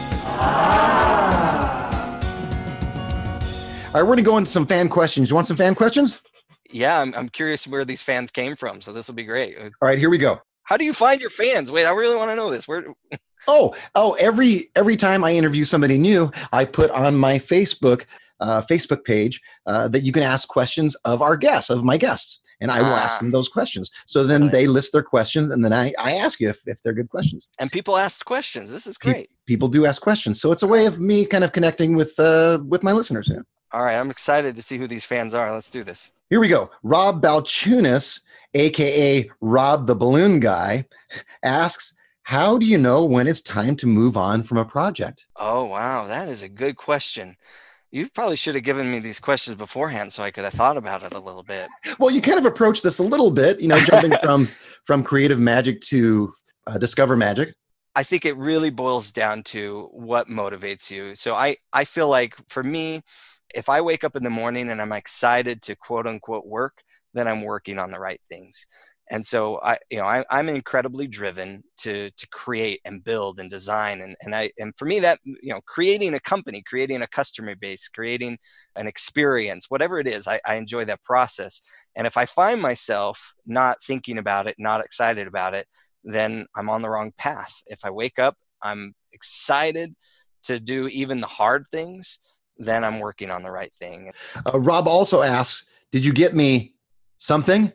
All right, we're going to go into some fan questions. You want some fan questions? Yeah, I'm, I'm curious where these fans came from, so this will be great. All right, here we go. How do you find your fans? Wait, I really want to know this. Where? Oh, oh, every every time I interview somebody new, I put on my Facebook uh, Facebook page uh, that you can ask questions of our guests, of my guests, and I will Ah. ask them those questions. So then Right. they list their questions, and then I, I ask you if, if they're good questions. And people asked questions. This is Pe- great. People do ask questions, so it's a way of me kind of connecting with uh, with my listeners. Yeah. All right, I'm excited to see who these fans are. Let's do this. Here we go. Rob Balchunas, aka Rob the Balloon Guy, asks, "How do you know when it's time to move on from a project?" Oh, wow. That is a good question. You probably should have given me these questions beforehand so I could have thought about it a little bit. Well, you kind of approached this a little bit, you know, jumping from from creative magic to uh, discover magic. I think it really boils down to what motivates you. So I, I feel like for me, if I wake up in the morning and I'm excited to quote unquote work, then I'm working on the right things. And so I, you know, I, I'm incredibly driven to to create and build and design, and and I and for me that you know, creating a company, creating a customer base, creating an experience, whatever it is, I, I enjoy that process. And if I find myself not thinking about it, not excited about it, then I'm on the wrong path. If I wake up, I'm excited to do even the hard things, then I'm working on the right thing. Uh, Rob also asks, "Did you get me something?"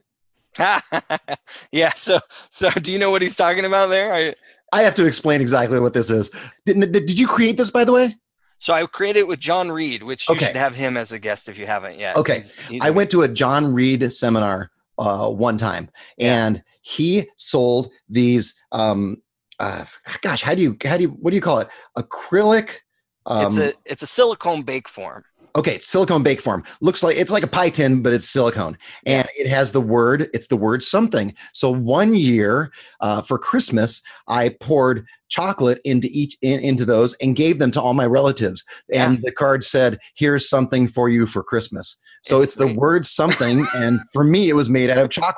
Yeah. So, so do you know what he's talking about there? I, I have to explain exactly what this is. Did, did, did you create this, by the way? so I created it with John Reed, which you Okay. should have him as a guest if you haven't yet. Okay. He's- he's I went amazing. to a John Reed seminar uh, one time, Yeah. and he sold these. Um, uh, gosh, how do you how do you what do you call it? Acrylic. Um, it's a it's a silicone bake form. Okay, it's silicone bake form. Looks like it's like a pie tin, but it's silicone, and it has the word. It's the word something. So one year uh, for Christmas, I poured chocolate into each in, into those and gave them to all my relatives. And the card said, "Here's something for you for Christmas." So It's it's, the great. word something, and for me, it was made out of chocolate.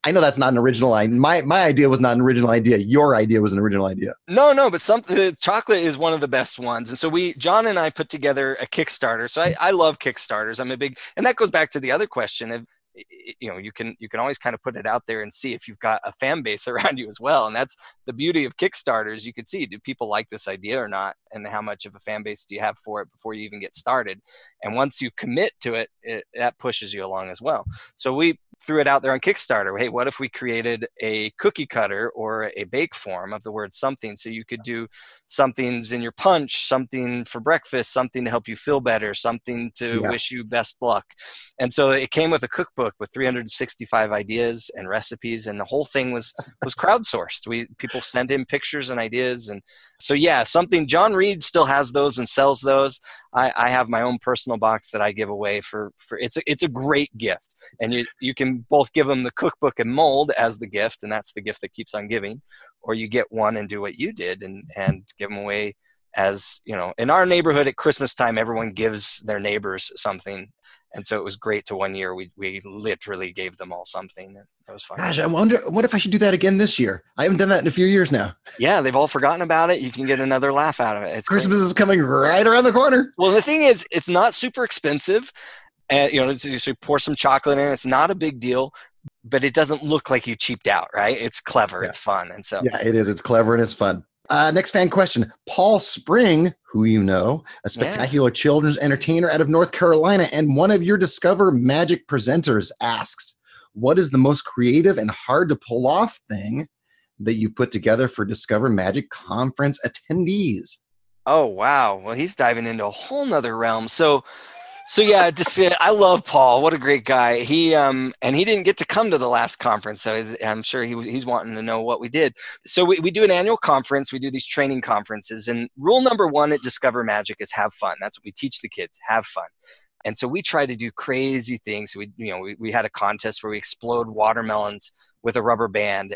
I know that's not an original idea. My, my idea was not an original idea. Your idea was an original idea. No, no, but something, the chocolate is one of the best ones. And so we, John and I put together a Kickstarter. So I, I love Kickstarters. I'm a big, and that goes back to the other question of, you know, you can, you can always kind of put it out there and see if you've got a fan base around you as well. And that's the beauty of Kickstarters. You can see, do people like this idea or not? And how much of a fan base do you have for it before you even get started? And once you commit to it, it that pushes you along as well. So we threw it out there on Kickstarter. Hey, what if we created a cookie cutter or a bake form of the word something? So you could do somethings in your punch, something for breakfast, something to help you feel better, something to yeah. wish you best luck. And so it came with a cookbook with three hundred sixty-five ideas and recipes. And the whole thing was, was crowdsourced. We, people sent in pictures and ideas. And so, yeah, something, John Reed still has those and sells those. I, I have my own personal box that I give away for, for it's a, it's a great gift. And you, you can both give them the cookbook and mold as the gift, and that's the gift that keeps on giving, or you get one and do what you did and, and give them away as, you know, in our neighborhood at Christmas time, everyone gives their neighbors something. And so it was great to one year. We we literally gave them all something. That was fun. Gosh, I wonder, what if I should do that again this year? I haven't done that in a few years now. Yeah, they've all forgotten about it. You can get another laugh out of it. It's Christmas great. is coming right around the corner. Well, the thing is, it's not super expensive. And, you know, so you pour some chocolate in. It's not a big deal, but it doesn't look like you cheaped out, right? It's clever. Yeah. It's fun. And so, yeah, it is. It's clever and it's fun. Uh, next fan question. Paul Spring, who you know, a spectacular yeah. children's entertainer out of North Carolina and one of your Discover Magic presenters, asks, what is the most creative and hard to pull off thing that you've put together for Discover Magic conference attendees? Oh, wow. Well, he's diving into a whole nother realm. So, So yeah, just uh, I love Paul. What a great guy. He um and he didn't get to come to the last conference, so I'm sure he was, he's wanting to know what we did. So we, we do an annual conference. We do these training conferences, and rule number one at Discover Magic is have fun. That's what we teach the kids: have fun. And so we try to do crazy things. We you know we, we had a contest where we explode watermelons with a rubber band.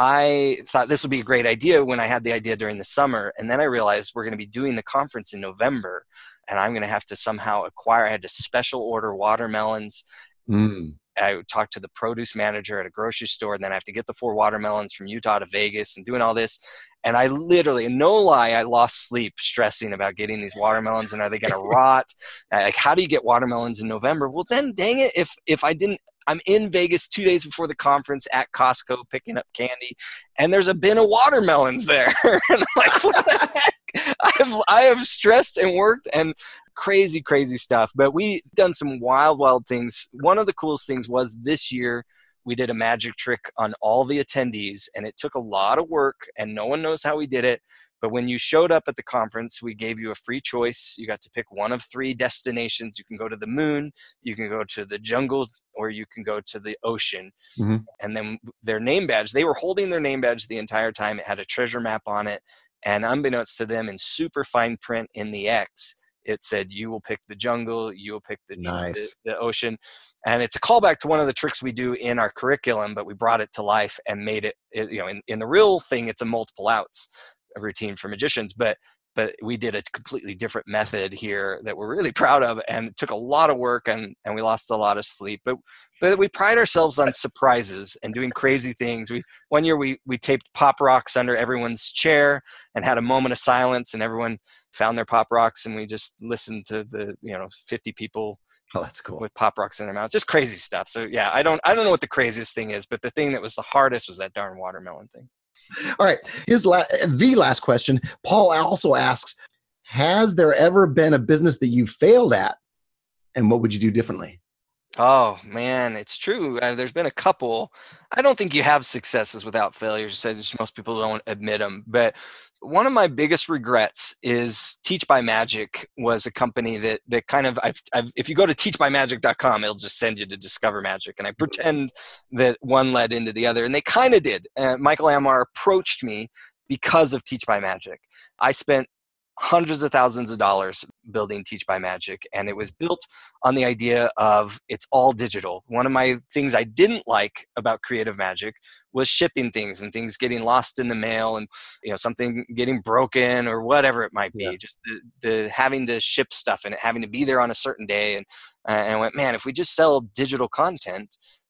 I thought this would be a great idea when I had the idea during the summer, and then I realized we're going to be doing the conference in November. And I'm going to have to somehow acquire, I had to special order watermelons. Mm. I talked to the produce manager at a grocery store, and then I have to get the four watermelons from Utah to Vegas and doing all this. And I literally, no lie, I lost sleep stressing about getting these watermelons, and are they going to rot? Like, how do you get watermelons in November? Well, then dang it, if if I didn't, I'm in Vegas two days before the conference at Costco picking up candy, and there's a bin of watermelons there. And I'm like, what the heck? I have I have stressed and worked and crazy, crazy stuff. But we've done some wild, wild things. One of the coolest things was this year we did a magic trick on all the attendees, and it took a lot of work, and no one knows how we did it. But when you showed up at the conference, we gave you a free choice. You got to pick one of three destinations. You can go to the moon, you can go to the jungle, or you can go to the ocean. Mm-hmm. And then their name badge, they were holding their name badge the entire time. It had a treasure map on it. And unbeknownst to them, in super fine print in the X, it said, you will pick the jungle, you will pick the, nice. the, the ocean. And it's a callback to one of the tricks we do in our curriculum, but we brought it to life and made it, it you know, in, in the real thing, it's a multiple outs routine for magicians, but but we did a completely different method here that we're really proud of, and it took a lot of work, and and we lost a lot of sleep, but but we pride ourselves on surprises and doing crazy things. We one year we we taped pop rocks under everyone's chair and had a moment of silence, and everyone found their pop rocks, and we just listened to the you know fifty people. Oh, that's cool. With pop rocks in their mouth, just crazy stuff. So yeah, I don't I don't know what the craziest thing is, but the thing that was the hardest was that darn watermelon thing. All right. His la- the last question. Paul also asks, has there ever been a business that you failed at, and what would you do differently? Oh, man, it's true. Uh, there's been a couple. I don't think you have successes without failures. So most people don't admit them. But one of my biggest regrets is Teach by Magic was a company that that kind of, I've, I've, if you go to teach by magic dot com, it'll just send you to Discover Magic. And I pretend that one led into the other. And they kind of did. Uh, Michael Amar approached me because of Teach by Magic. I spent hundreds of thousands of dollars building Teach by Magic, and it was built on the idea of it's all digital. One of my things I didn't like about Creative Magic was shipping things and things getting lost in the mail, and you know something getting broken or whatever it might be. Yeah. Just the, the having to ship stuff and it having to be there on a certain day, and uh, and I went, man, if we just sell digital content,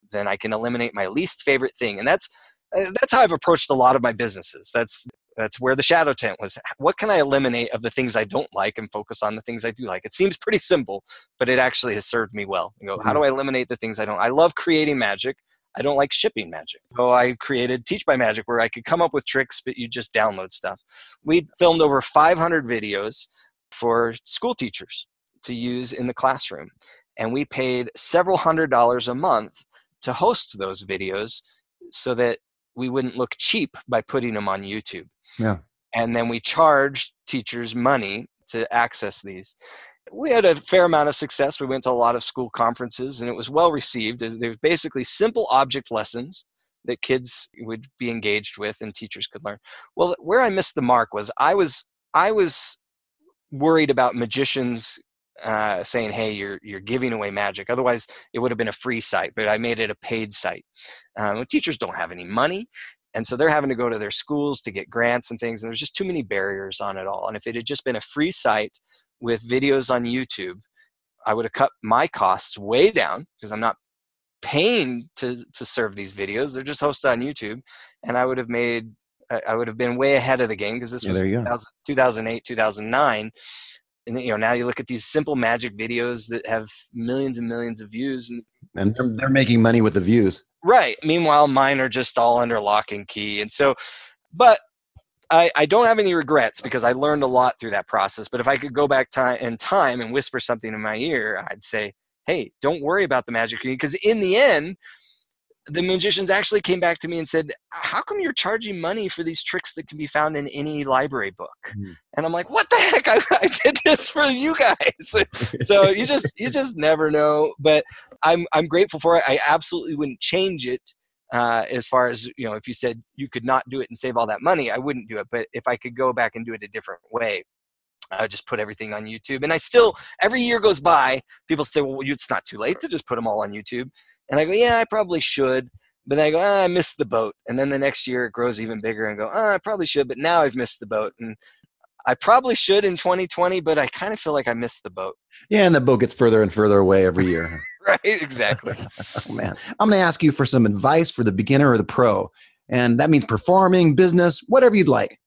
then I can eliminate my least favorite thing. And that's that's how I've approached a lot of my businesses. That's that's where the shadow tent was. What can I eliminate of the things I don't like and focus on the things I do like? It seems pretty simple, but it actually has served me well. You go, how do I eliminate the things I don't? I love creating magic. I don't like shipping magic. So I created Teach by Magic, where I could come up with tricks, but you just download stuff. We filmed over five hundred videos for school teachers to use in the classroom. And we paid several hundred dollars a month to host those videos so that we wouldn't look cheap by putting them on YouTube. Yeah. And then we charged teachers money to access these. We had a fair amount of success. We went to a lot of school conferences, and it was well received. They were basically simple object lessons that kids would be engaged with and teachers could learn. Well, where I missed the mark was I was I was worried about magicians uh, saying, "Hey, you're you're giving away magic." Otherwise, it would have been a free site, but I made it a paid site. Um, teachers don't have any money. And so they're having to go to their schools to get grants and things. And there's just too many barriers on it all. And if it had just been a free site with videos on YouTube, I would have cut my costs way down because I'm not paying to, to serve these videos. They're just hosted on YouTube. And I would have made, I would have been way ahead of the game because this Yeah, was there you go. two thousand eight, two thousand nine. And you know, now you look at these simple magic videos that have millions and millions of views. And, And they're, they're making money with the views. right. Meanwhile, mine are just all under lock and key. And so, but I, I don't have any regrets because I learned a lot through that process. But if I could go back time in time and whisper something in my ear, I'd say, hey, don't worry about the magic. Because in the end, the magicians actually came back to me and said, how come you're charging money for these tricks that can be found in any library book? Mm. And I'm like, what the heck? I, I did this for you guys. So you just you just never know. But I'm I'm grateful for it. I absolutely wouldn't change it. Uh, as far as, you know, if you said you could not do it and save all that money, I wouldn't do it. But if I could go back and do it a different way, I would just put everything on YouTube. And I still, every year goes by, people say, well, it's not too late to just put them all on YouTube. And I go, yeah, I probably should. But then I go, oh, I missed the boat. And then the next year it grows even bigger and go, oh, I probably should. But now I've missed the boat. And I probably should in twenty twenty, but I kind of feel like I missed the boat. Yeah, and the boat gets further and further away every year. Right, exactly. Oh, man. I'm going to ask you for some advice for the beginner or the pro. And that means performing, business, whatever you'd like.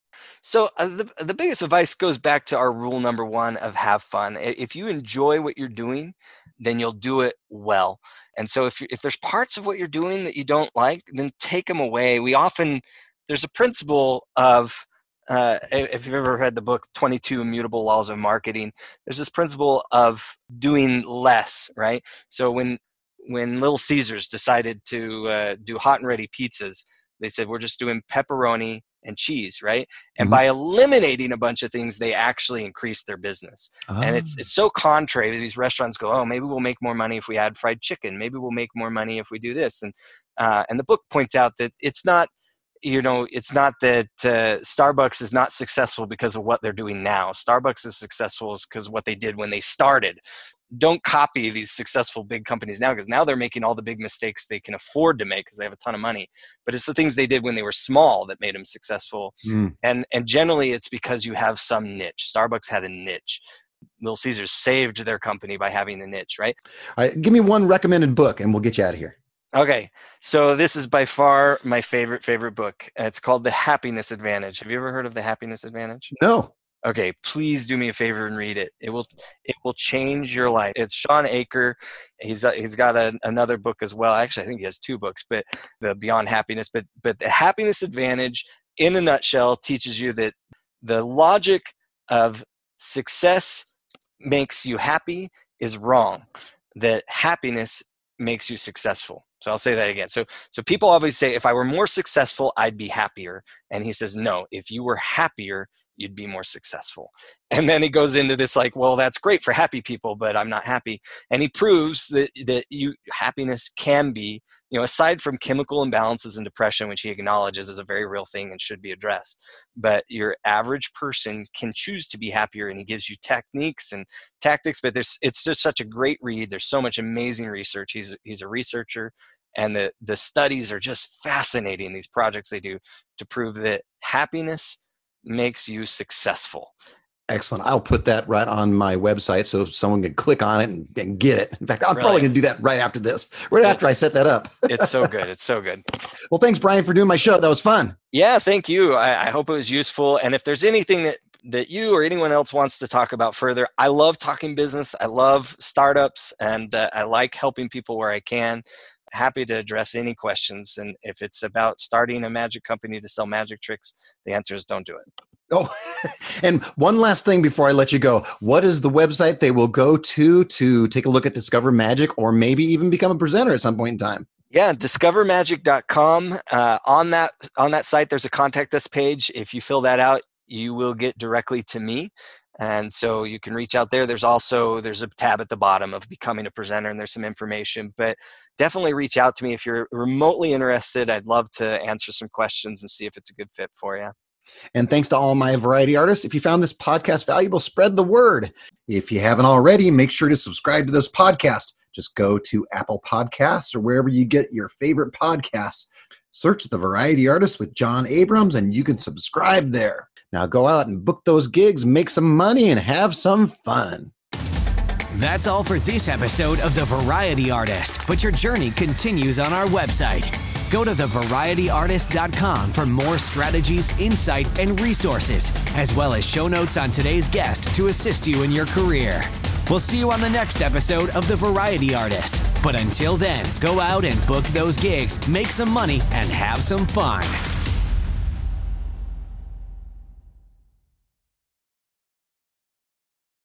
So uh, the, the biggest advice goes back to our rule number one of have fun. If you enjoy what you're doing, then you'll do it well. And so if, if there's parts of what you're doing that you don't like, then take them away. We often, there's a principle of, uh, if you've ever read the book, twenty-two Immutable Laws of Marketing, there's this principle of doing less, right? So when, when Little Caesars decided to uh, do hot and ready pizzas, they said, we're just doing pepperoni and cheese, right? And mm-hmm. by eliminating a bunch of things, they actually increased their business. Oh. And it's it's so contrary to these restaurants go, oh, maybe we'll make more money if we add fried chicken. Maybe we'll make more money if we do this. And uh, and the book points out that it's not, you know, it's not that uh, Starbucks is not successful because of what they're doing now. Starbucks is successful because of what they did when they started. Don't copy these successful big companies now, because now they're making all the big mistakes they can afford to make because they have a ton of money. But it's the things they did when they were small that made them successful. Mm. And and generally it's because you have some niche. Starbucks had a niche. Little Caesars saved their company by having a niche, right? All right, give me one recommended book and we'll get you out of here. Okay, so this is by far my favorite, favorite book. It's called The Happiness Advantage. Have you ever heard of The Happiness Advantage? No. Okay, please do me a favor and read it. It will it will change your life. It's Sean Aker. He's uh, he's got a, another book as well. Actually, I think he has two books, but the Beyond Happiness. But but The Happiness Advantage, in a nutshell, teaches you that the logic of success makes you happy is wrong. That happiness makes you successful. So I'll say that again. So so people always say, if I were more successful, I'd be happier. And he says, no, if you were happier, you'd be more successful. And then he goes into this like, well, that's great for happy people, but I'm not happy. And he proves that that you happiness can be, you know, aside from chemical imbalances and depression, which he acknowledges is a very real thing and should be addressed. But your average person can choose to be happier, and he gives you techniques and tactics. But there's it's just such a great read. There's so much amazing research. He's he's a researcher, and the the studies are just fascinating. These projects they do to prove that happiness makes you successful. Excellent. I'll put that right on my website so someone can click on it and, and get it. In fact, I'm Really? probably going to do that right after this, right after I set that up. It's so good. It's so good. Well, thanks, Brian, for doing my show. That was fun. Yeah, thank you. I, I hope it was useful. And if there's anything that, that you or anyone else wants to talk about further, I love talking business. I love startups, and uh, I like helping people where I can. Happy to address any questions. And if it's about starting a magic company to sell magic tricks, the answer is don't do it. Oh, and one last thing before I let you go. What is the website they will go to to take a look at Discover Magic, or maybe even become a presenter at some point in time? Yeah, discover magic dot com. Uh, on that on that site, there's a contact us page. If you fill that out, you will get directly to me. And so you can reach out there. There's also, there's a tab at the bottom of becoming a presenter, and there's some information, but definitely reach out to me if you're remotely interested. I'd love to answer some questions and see if it's a good fit for you. And thanks to all my variety artists. If you found this podcast valuable, spread the word. If you haven't already, make sure to subscribe to this podcast. Just go to Apple Podcasts or wherever you get your favorite podcasts. Search The Variety Artist with John Abrams, and you can subscribe there. Now go out and book those gigs, make some money, and have some fun. That's all for this episode of The Variety Artist, but your journey continues on our website. Go to the variety artist dot com for more strategies, insight, and resources, as well as show notes on today's guest to assist you in your career. We'll see you on the next episode of The Variety Artist. But until then, go out and book those gigs, make some money, and have some fun.